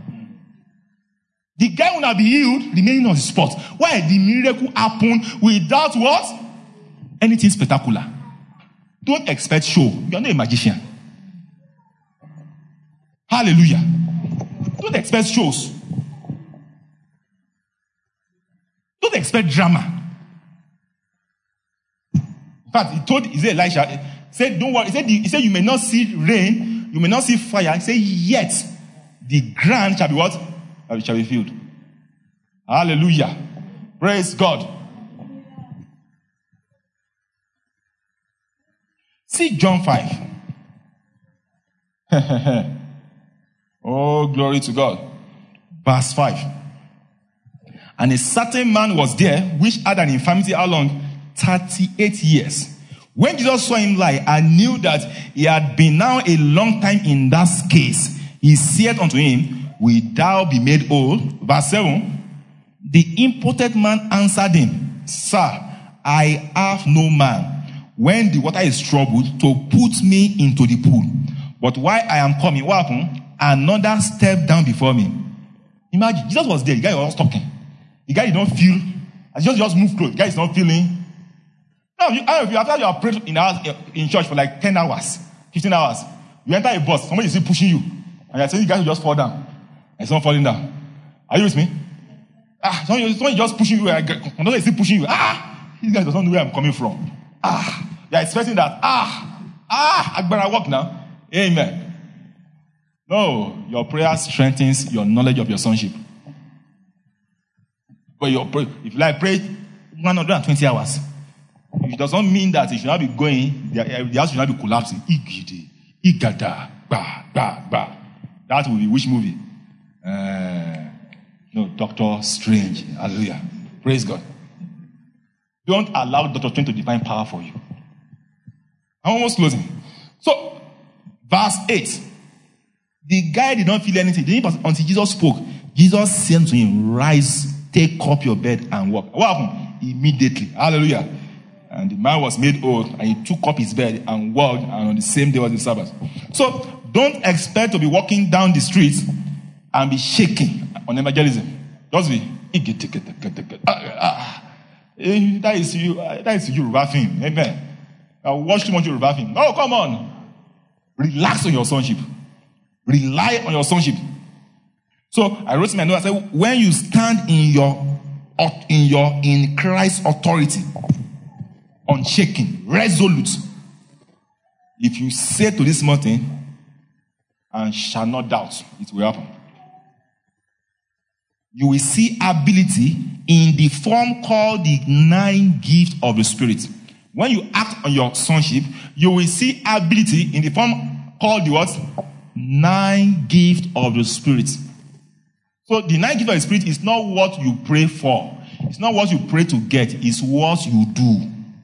The guy will not be healed, remaining on the spot. Why? The miracle happened without what? Anything spectacular. Don't expect show. You are not a magician. Hallelujah. Don't expect shows. Don't expect drama. In fact, he told, he said, Elisha, he said, don't worry. He said, he said, you may not see rain, you may not see fire. He said, yet the ground shall be what? Shall be filled. Hallelujah. Praise God. See John five. Oh, glory to God. Verse five. And a certain man was there, which had an infirmity how long? thirty-eight years. When Jesus saw him lie and knew that he had been now a long time in that case, he said unto him, will thou be made whole? Verse seven. The impotent man answered him, Sir, I have no man, when the water is troubled, to put me into the pool. But while I am coming, what happened? Another stepped down before me. Imagine, Jesus was there, the guy was talking. The guy did not feel, as just, just move close, the guy is not feeling. Now, you, after you have prayed in, hours, in church for like ten hours, fifteen hours, you enter a bus, somebody is still pushing you, and you're saying the guy will just fall down. And someone falling down. Are you with me? Ah, someone, someone just pushing you, another is still pushing you. Ah, this guy doesn't know where I'm coming from. Ah, you're expecting that. Ah, ah, I better walk now. Amen. No, your prayer strengthens your knowledge of your sonship. But your pray, if you like pray one hundred twenty hours, it does not mean that it should not be going, the, the house should not be collapsing. Igide, igada, ba, ba, ba. That will be which movie? Uh, no, Doctor Strange. Hallelujah. Praise God. Don't allow Doctor Strange to define power for you. I'm almost closing. So, verse eight. The guy did not feel anything. Until Jesus spoke, Jesus said to him, rise, take up your bed and walk. What happened? Immediately. Hallelujah. And the man was made old, and he took up his bed and walked, and on the same day was the Sabbath. So, don't expect to be walking down the streets and be shaking on evangelism. Just be, ah, ah. That is you, that is you laughing. Amen. I watch too much Yoruba film. No, come on. Relax on your sonship. Rely on your sonship. So I wrote in my note, I said, when you stand in your in your in Christ's authority, unshaken, resolute, if you say to this mountain and shall not doubt, it will happen. You will see ability in the form called the nine gifts of the Spirit. When you act on your sonship, you will see ability in the form called the what? Nine gifts of the Spirit. So the nine gifts of the Spirit is not what you pray for. It's not what you pray to get. It's what you do.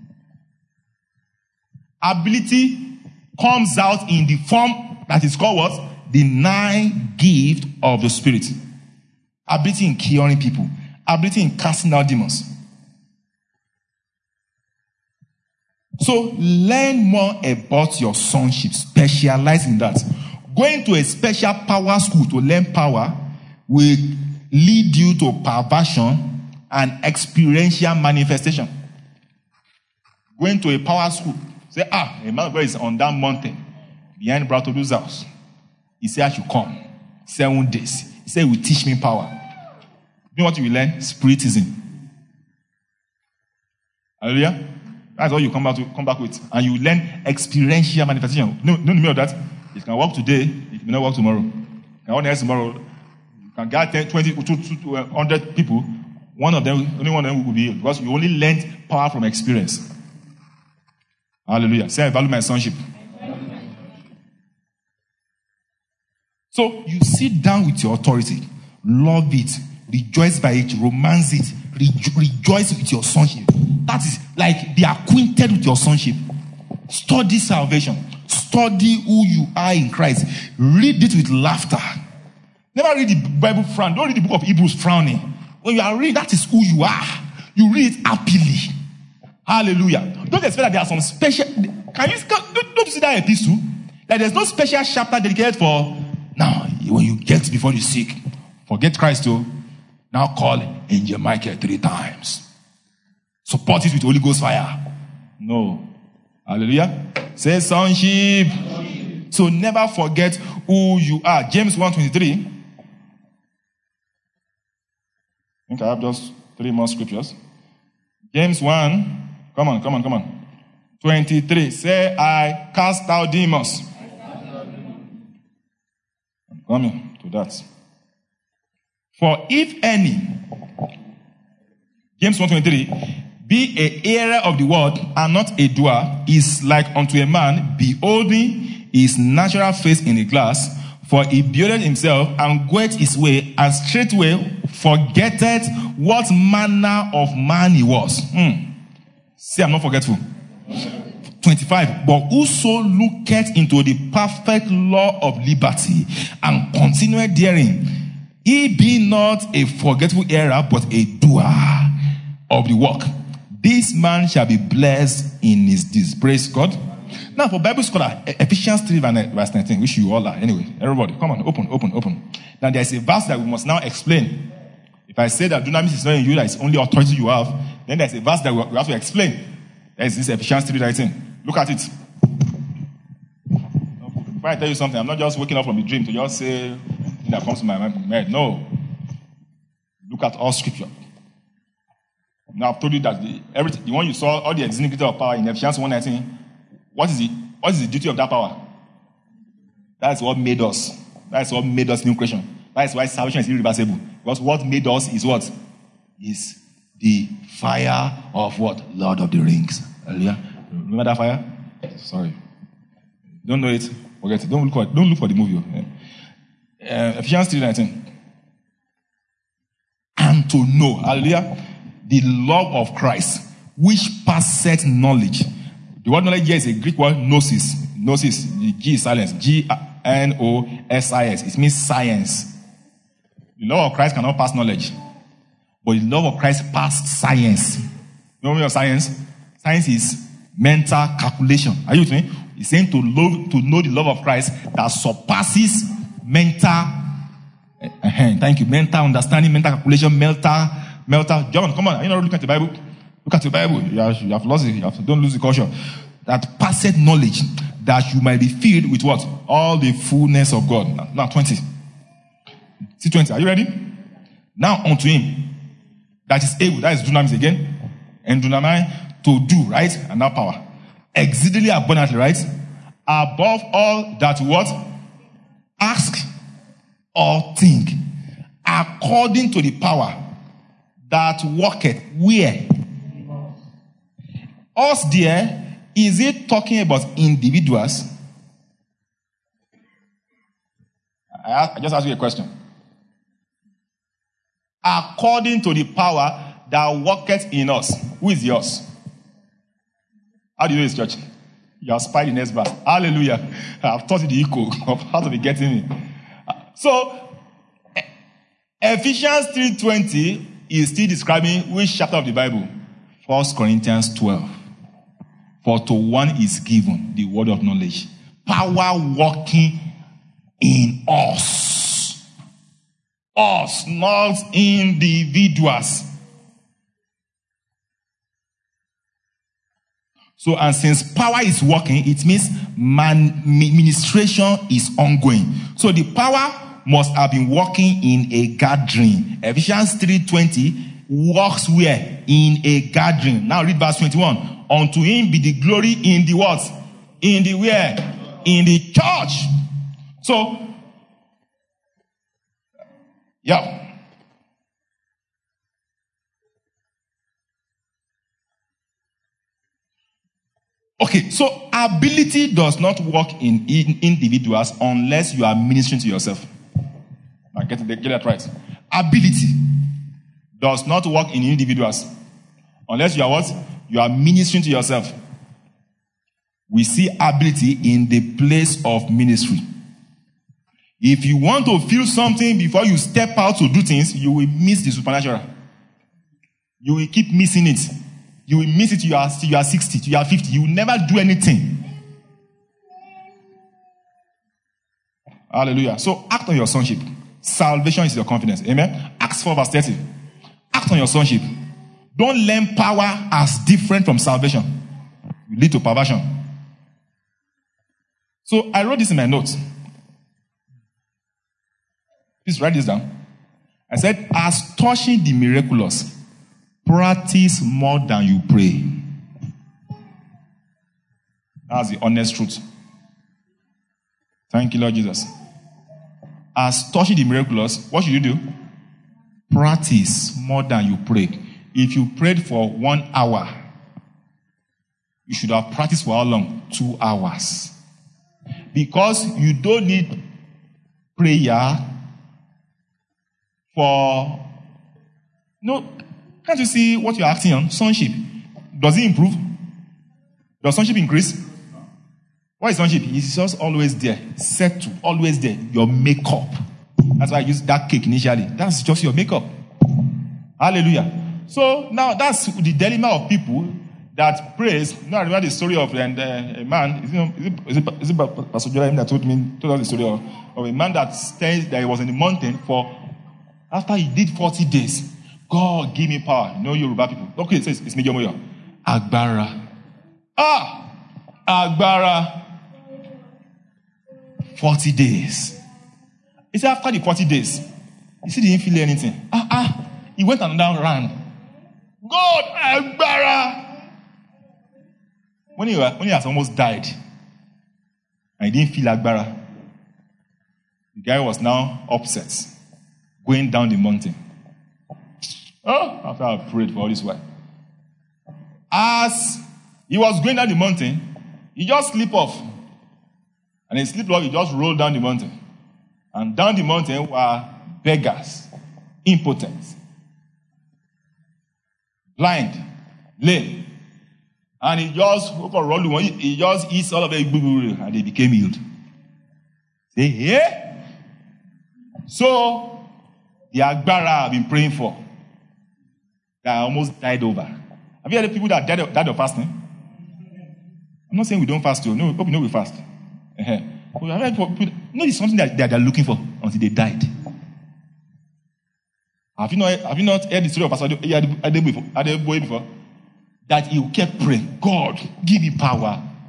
Ability comes out in the form that is called what? The nine gifts of the Spirit. Ability in curing people. Ability in casting out demons. So learn more about your sonship. Specialize in that. Going to a special power school to learn power will lead you to perversion and experiential manifestation. Going to a power school. Say, ah, a man of God is on that mountain behind Bratodu's house. He said, I should come. Seven days. He said, he will teach me power. You know what you will learn? Spiritism. Hallelujah. That's all you come back to come back with. And you learn experiential manifestation. No, no, no, that. It can work today, it may not work tomorrow. It can work next tomorrow. You can get ten, twenty, two hundred people. One of them, only one of them will be healed. Because you only learned power from experience. Hallelujah. Say, I value my sonship. So you sit down with your authority, love it, rejoice by it, romance it, re- rejoice with your sonship. That is like be acquainted with your sonship. Study salvation. Study who you are in Christ. Read it with laughter. Never read the Bible frown. Don't read the book of Hebrews frowning. When you are reading, that is who you are. You read it happily. Hallelujah. Don't expect that there are some special. Can you don't, don't you see that epistle? That there's no special chapter dedicated for. Now, when you get before the sick, forget Christ too. Now call Angel Michael three times. Support it with Holy Ghost fire. No. Hallelujah. Say sonship. So never forget who you are. James one twenty-three. I think I have just three more scriptures. James one. Come on, come on, come on. twenty-three. Say, I cast out demons. I'm coming to that. For if any, James one twenty-three, be a hearer of the word and not a doer, is like unto a man beholding his natural face in a glass. For he beholdeth himself and goeth his way, and straightway forgetteth what manner of man he was. Hmm. See, I'm not forgetful. twenty-five. But whoso looketh into the perfect law of liberty and continueth therein, he be not a forgetful hearer, but a doer of the work. This man shall be blessed in his deeds. Praise God. Now, for Bible scholar, Ephesians three verse nineteen, which you all are. Anyway, everybody, come on, open, open, open. Now, there's a verse that we must now explain. If I say that dunamis is not in you, that it's only authority you have, then there's a verse that we have to explain. There's this Ephesians three nineteen. Look at it. If I tell you something, I'm not just waking up from a dream to just say something that comes to my mind. No. Look at all scripture. Now, I've told you that the, everything, the one you saw, all the executive of power in Ephesians one nineteen, what is, the, what is the duty of that power? That's what made us. That's what made us new creation. That's why salvation is irreversible. Because what made us is what? Is the fire of what? Lord of the Rings. Hallelujah. Remember that fire? Sorry. Don't know it. Forget it. Don't look for it. Don't look for the movie. Uh, Ephesians three nineteen. And to know, hallelujah, the love of Christ, which passeth knowledge. The word knowledge here is a Greek word, gnosis. Gnosis, the G is silence. G N O S I S. It means science. The love of Christ cannot pass knowledge. But the love of Christ passed science. You know what I mean science? Science is mental calculation. Are you with me? He's saying to love, to know the love of Christ that surpasses mental, uh, thank you, mental understanding, mental calculation, mental, mental. John, come on, are you not looking at the Bible? Look at the Bible. You have, you have lost it. You have, don't lose the culture. that passeth knowledge, that you might be filled with what? All the fullness of God. Now, now twenty. See twenty. Are you ready? Now unto him that is able, that is dunamis again, and dunamai to do, right? And now power. Exceedingly abundantly, right? Above all that what? Ask or think. According to the power that worketh where? Us there, is it talking about individuals? I, ask, I just asked you a question. According to the power that worketh in us. Who is yours? How do you know this, church? You have spied the next verse. Hallelujah. I've taught you the echo of how to be getting it. So, Ephesians three twenty is still describing which chapter of the Bible? First Corinthians twelve. For to one is given the word of knowledge. Power working in us. Us, not individuals. So, and since power is working, it means man, ministration is ongoing. So the power must have been working in a gathering. Ephesians three twenty works where? In a gathering. Now read verse twenty-one. Unto him be the glory in the what? In the where? In the church. So, yeah. Okay, so ability does not work in, in individuals unless you are ministering to yourself. Now get, get that right. Ability does not work in individuals unless you are what? You are ministering to yourself. We see ability in the place of ministry. If you want to feel something before you step out to do things, you will miss the supernatural. You will keep missing it. You will miss it till you are, till you are sixty, till you are fifty. You will never do anything. Hallelujah. So act on your sonship. Salvation is your confidence. Amen. Acts four verse thirty. Act on your sonship. Don't learn power as different from salvation. It will lead to perversion. So I wrote this in my notes. Please write this down. I said, as touching the miraculous, practice more than you pray. That's the honest truth. Thank you, Lord Jesus. As touching the miraculous, what should you do? Practice more than you pray. If you prayed for one hour, you should have practiced for how long? Two hours. Because you don't need prayer for... No, can't you see what you're acting on? Sonship. Does it improve? Does sonship increase? What is sonship? It's just always there. Set to, always there. Your makeup. That's why I used that cake initially. That's just your makeup. Hallelujah. So now that's the dilemma of people that praise. You know, I remember the story of and, uh, a man. Is it, is it, is it, is it Pastor Joram that told me told us the story of, of a man that stays that he was in the mountain for after he did forty days. God give me power. You know Yoruba people. Okay, it says it's Mejo Moyo. Agbára. Ah! Agbára. forty days. He said after the forty days, he said he didn't feel anything. Ah, ah. He went another round. God, Agbára. When he, when he has almost died, and he didn't feel Agbára, the guy was now upset, going down the mountain. Oh, after I prayed for all this while. As he was going down the mountain, he just slipped off. And he slipped off, he just rolled down the mountain. And down the mountain were beggars, impotent, blind, lame. And he just, he just eats all of it, and they became healed. Say, yeah? So, the Agbára I've been praying for, that almost died over. Have you heard of people that died of, died of fasting? I'm not saying we don't fast too. No, hope you know we fast. Uh-huh. But I've heard people, no, it's something that, that they're looking for until they died. Have you not, have you not heard the story of Pastor Adeboye before? That he kept praying, God, give me power.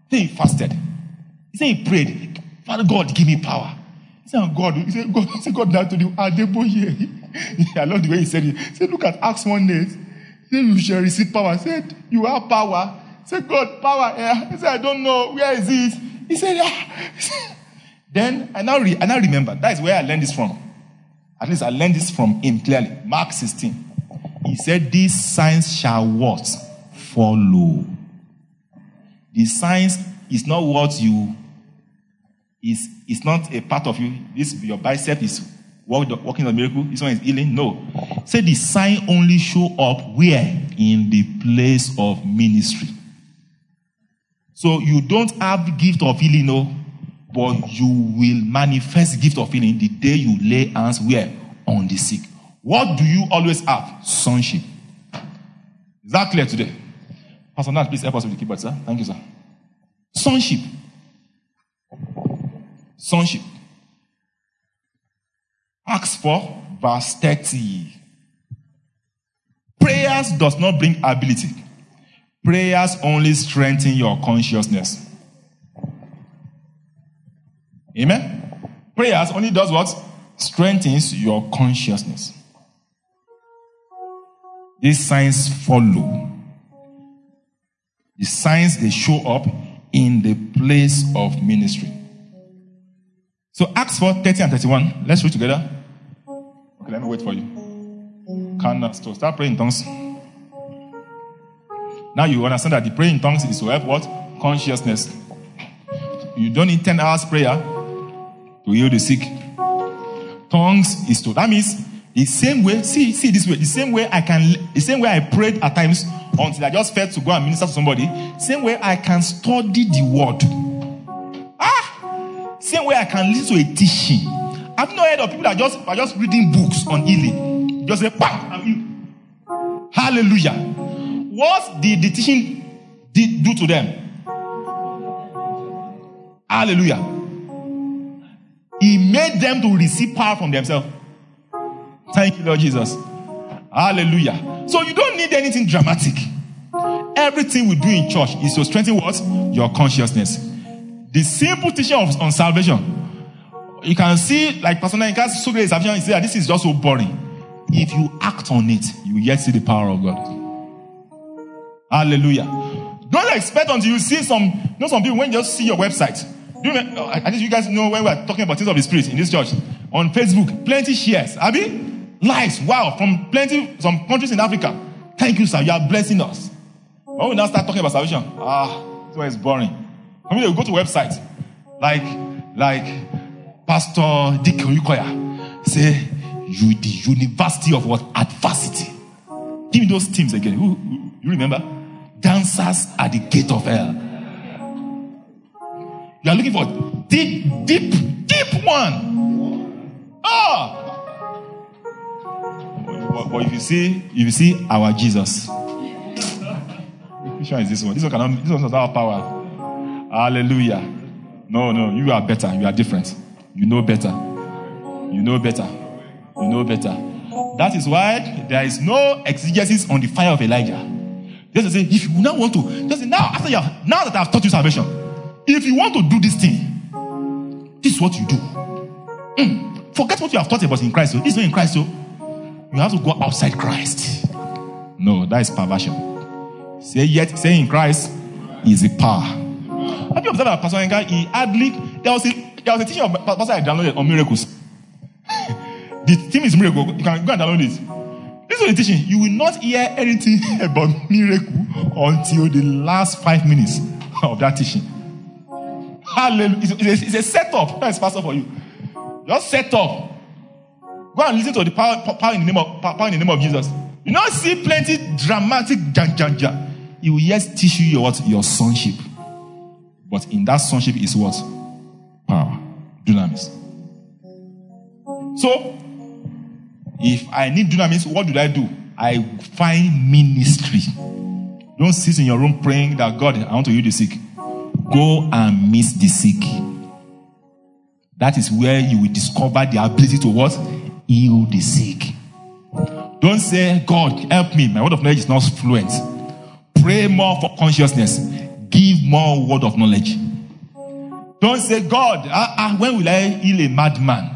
Then he fasted. He said he prayed. Father God, give me power. He said, God, he said, God, he said, God now told you, Adeboye. I love the way he said it. He said, look at Acts one eight. He said, you shall receive power. He said, you have power. He said, God, power. Yeah. He said, I don't know. Where is it? He said, ah. Then I now, re- I now remember. That is where I learned this from. At least I learned this from him clearly. Mark sixteen. He said, these signs shall what? Follow. The signs is not what you, is it's not a part of you. This, your bicep is working on miracle. This one is healing. No. Say the sign only show up where? In the place of ministry. So you don't have gift of healing, no, but you will manifest gift of healing the day you lay hands where? On the sick. What do you always have? Sonship. Is that clear today? Pastor Nat, please help us with the keyboard, sir. Thank you, sir. Sonship. Sonship. Acts four, verse thirty. Prayers does not bring ability. Prayers only strengthen your consciousness. Amen? Prayers only does what? Strengthens your consciousness. These signs follow. The signs, they show up in the place of ministry. So Acts four, thirty and thirty-one. Let's read together. Okay, let me wait for you. Can so start praying in tongues. Now you understand that the praying in tongues is to help what? Consciousness. You don't need ten hours prayer to heal the sick. Tongues is to, that means the same way, see, see this way, the same way I can, the same way I prayed at times until I just felt to go and minister to somebody, same way I can study the word. Ah! Same way I can listen to a teaching. I've not heard of people that just are just reading books on healing. Just say, bam, I'm healed. Hallelujah. What did the teaching did do to them? Hallelujah. He made them to receive power from themselves. Thank you, Lord Jesus. Hallelujah. So you don't need anything dramatic. Everything we do in church is to strengthen what? Your consciousness. The simple teaching of, on salvation. You can see, like Pastor Nanka's so great salvation, he said, this is just so boring. If you act on it, you will yet see the power of God. Hallelujah. Don't expect until you see some, you know, some people, when you just see your website. Do you remember, I think you guys know when we are talking about things of the Spirit in this church. On Facebook, plenty shares. Abi? Likes. Wow. From plenty, some countries in Africa. Thank you, sir. You are blessing us. When we now start talking about salvation, ah, this one is boring. I mean, they will go to websites. Like, like Pastor Dick Oyukoya. Say, you, the University of what? Adversity. Give me those teams again. Who, who, you remember? Dancers at the gate of hell. You are looking for deep, deep, deep one. Ah! But, but if you see, if you see our Jesus, which one is this one? This one cannot. This one does not have power. Hallelujah. No, no, you are better. You are different. You know better. You know better. You know better. That is why there is no exegesis on the fire of Elijah. Just to say, if you now want to, just say, now after you have, now that I have taught you salvation, if you want to do this thing, this is what you do. Mm. Forget what you have taught about in Christ. So this is not in Christ. So you have to go outside Christ. No, that is perversion. Say yet, say in Christ is the power. Have you observed that Pastor Enga, he hardly, there was a, there was a teaching of Pastor I downloaded on miracles. The theme is miracle. You can go and download it. This is the teaching. You will not hear anything about miracle until the last five minutes of that teaching. Hallelujah. It's, it's, a, it's a setup. That is pastor for you. Just set up. Go and listen to the power, power in the name of power in the name of Jesus. You not see plenty dramatic jan jan jan. He will yet teach you your what? Your sonship. But in that sonship is what? Power. Dunamis. So, if I need dunamis, what do I do? I find ministry. Don't sit in your room praying that God, I want to heal the sick. Go and meet the sick. That is where you will discover the ability to what? Heal the sick. Don't say, God, help me. My word of knowledge is not fluent. Pray more for consciousness. give more word of knowledge. Don't say, God, ah, ah, when will I heal a madman?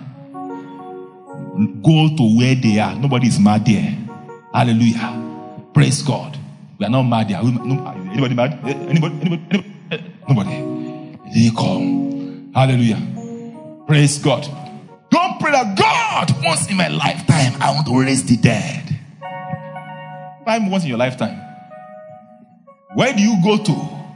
Go to where they are. Nobody is mad there. Hallelujah. Praise God. We are not mad there. Anybody mad? Anybody? Anybody? Anybody? Nobody. They come. Hallelujah. Praise God. Don't pray that God, once in my lifetime, I want to raise the dead. Five once in your lifetime. Where do you go to?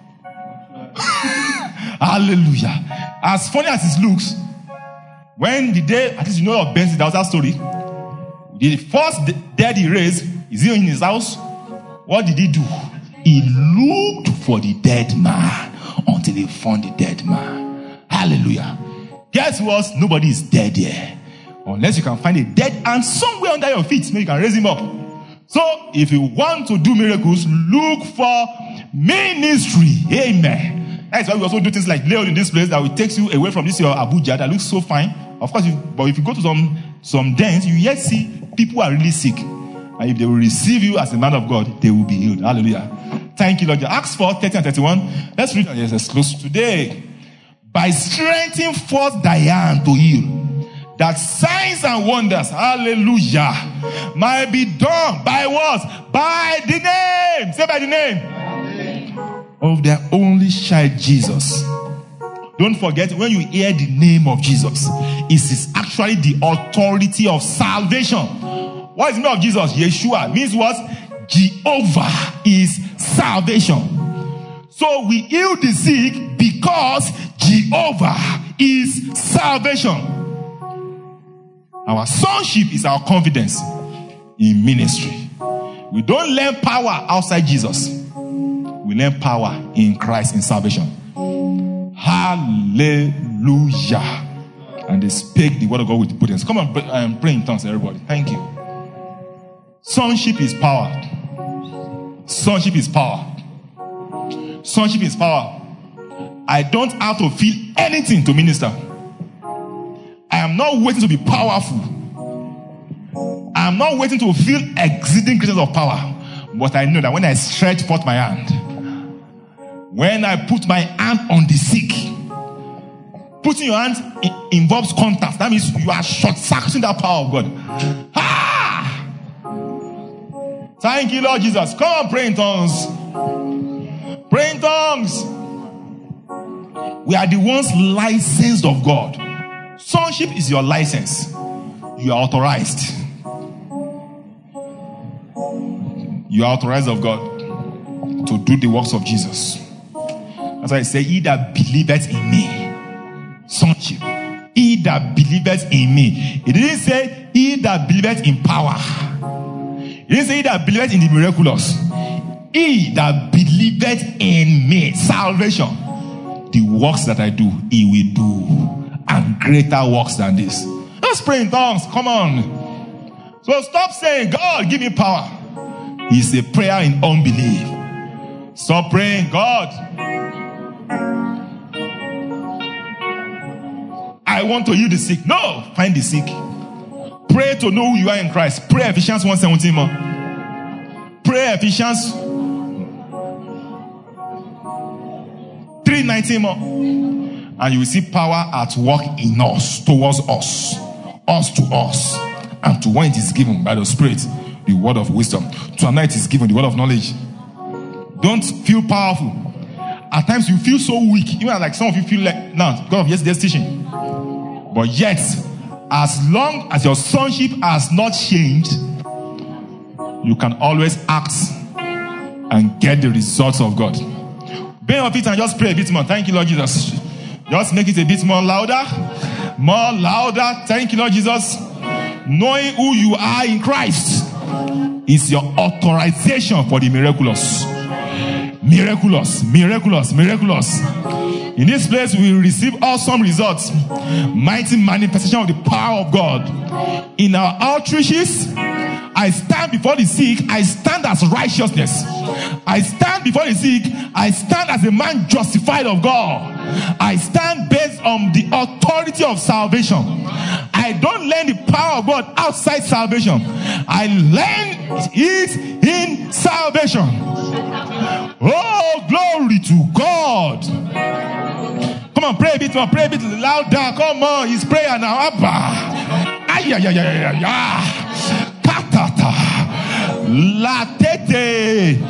Hallelujah. As funny as it looks, when the day, at least you know of Ben's that story, the first dead he raised, is he in his house? What did he do? He looked for the dead man until he found the dead man. Hallelujah. Guess what? Nobody is dead here. Unless you can find a dead hand somewhere under your feet, maybe you can raise him up. So, if you want to do miracles, look for ministry. Amen. That's why we also do things like lay out in this place that will take you away from this your Abuja that looks so fine. Of course, if, but if you go to some some dens, you yet see people are really sick. And if they will receive you as a man of God, they will be healed. Hallelujah. Thank you, Lord. Acts four, thirty and thirty-one. Let's read yes, let's close today. By strengthening forth Diane to heal, that signs and wonders, hallelujah, might be done by what? By the name. Say by the name. Amen. Of their only child, Jesus. Don't forget, when you hear the name of Jesus, it is actually the authority of salvation. What is the name of Jesus? Yeshua means what? Jehovah is salvation. So we heal the sick because Jehovah is salvation. Our sonship is our confidence in ministry. We don't learn power outside Jesus. We learn power in Christ in salvation. Hallelujah. And they speak the word of God with potence. Come on, um, pray in tongues, everybody. Thank you. Sonship is power. Sonship is power. Sonship is power. I don't have to feel anything to minister. I am not waiting to be powerful. I am not waiting to feel exceeding greatness of power. But I know that when I stretch forth my hand, when I put my hand on the sick, putting your hand involves contact. That means you are short-circuiting that power of God. Ah! Thank you, Lord Jesus. Come on, pray in tongues. Pray in tongues. We are the ones licensed of God. Sonship is your license. You are authorized. You are authorized of God to do the works of Jesus. That's why I say, he that believeth in me. Sonship. He that believeth in me. It didn't say, he that believeth in power. It didn't say, he that believeth in the miraculous. He that believeth in me. Salvation. The works that I do, he will do. And greater works than this. Let's pray in tongues. Come on. So stop saying, God, give me power. It's a prayer in unbelief. Stop praying, God, I want to heal the sick. No, find the sick. Pray to know who you are in Christ. Pray Ephesians one seventeen more. Pray Ephesians three nineteen more. And you will see power at work in us, towards us, us to us, and to one it is given by the Spirit, the word of wisdom. To another it is given the word of knowledge. Don't feel powerful. At times you feel so weak, even like some of you feel like now because of yesterday's teaching. But yet, as long as your sonship has not changed, you can always act and get the results of God. Bend your feet and just pray a bit more. Thank you, Lord Jesus. Just make it a bit more louder. More louder. Thank you, Lord Jesus. Knowing who you are in Christ is your authorization for the miraculous. Miraculous, miraculous, miraculous. In this place, we will receive awesome results. Mighty manifestation of the power of God. In our outreaches, I stand before the sick. I stand as righteousness. I stand before the sick. I stand as a man justified of God. I stand based on the authority of salvation. I don't learn the power of God outside salvation. I learned it in salvation. Oh, glory to God. Come on, pray a bit more, pray a bit louder. Come on, it's prayer now. Abba. Ay, ay, ay, ay, ay, ay. Katata. La tete.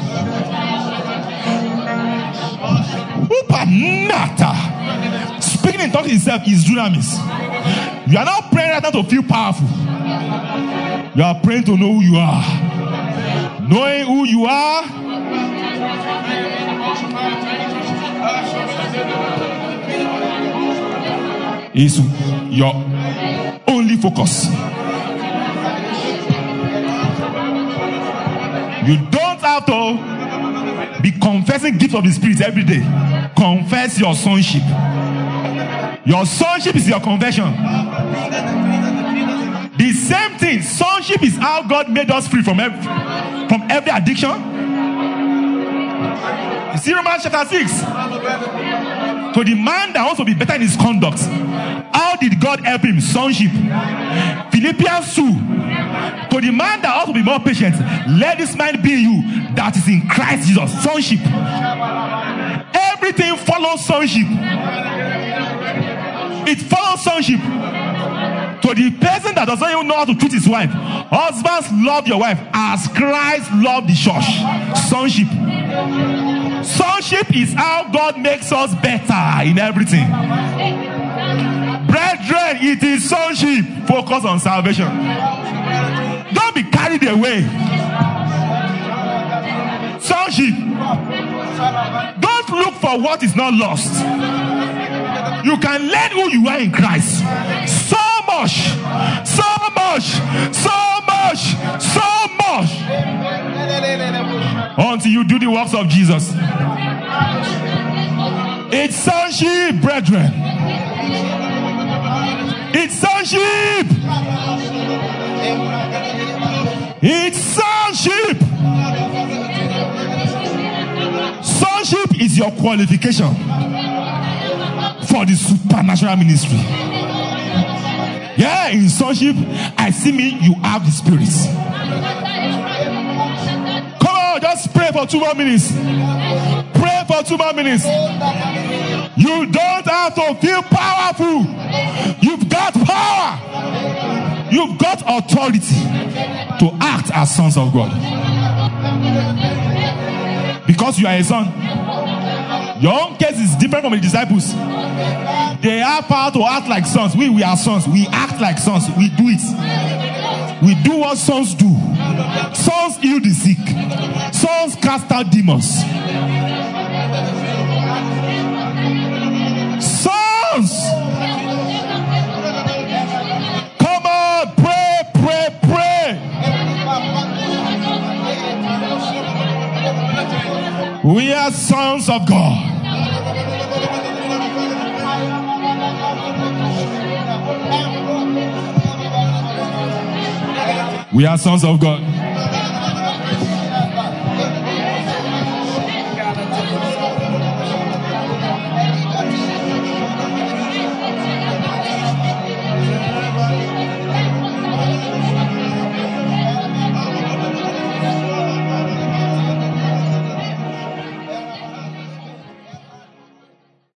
Upanata. Speaking in tongues itself is dunamis. You are not praying right now to feel powerful. You are praying to know who you are. Knowing who you are is your only focus. You don't have to be confessing gifts of the Spirit every day. Confess your sonship. Your sonship is your conversion. The same thing. Sonship is how God made us free from every, from every addiction. You see Romans chapter six. To the man that wants to be better in his conduct, how did God help him? Sonship. Philippians two. To the man that wants to be more patient, let this mind be in you that is in Christ Jesus. Sonship. Everything follows sonship. It follows sonship. To the person that doesn't even know how to treat his wife, husbands, love your wife as Christ loved the church. Sonship. Sonship is how God makes us better in everything. Brethren, it is sonship. Focus on salvation. Don't be carried away. Sonship. Don't look for what is not lost. You can learn who you are in Christ. So much, so much, so much, so much. Until you do the works of Jesus. It's sonship, brethren. It's sonship. It's sonship. Sonship is your qualification for the supernatural ministry. Yeah, in sonship, I see me, you have the Spirit. Come on, just pray for two more minutes. Pray for two more minutes. You don't have to feel powerful. You've got power. You've got authority to act as sons of God. Because you are a son. Your own case is different from the disciples. They have power to act like sons. We, we are sons. We act like sons. We do it. We do what sons do. Sons heal the sick. Sons cast out demons. Sons. Come on, pray, pray, pray. We are sons of God. We are sons of God.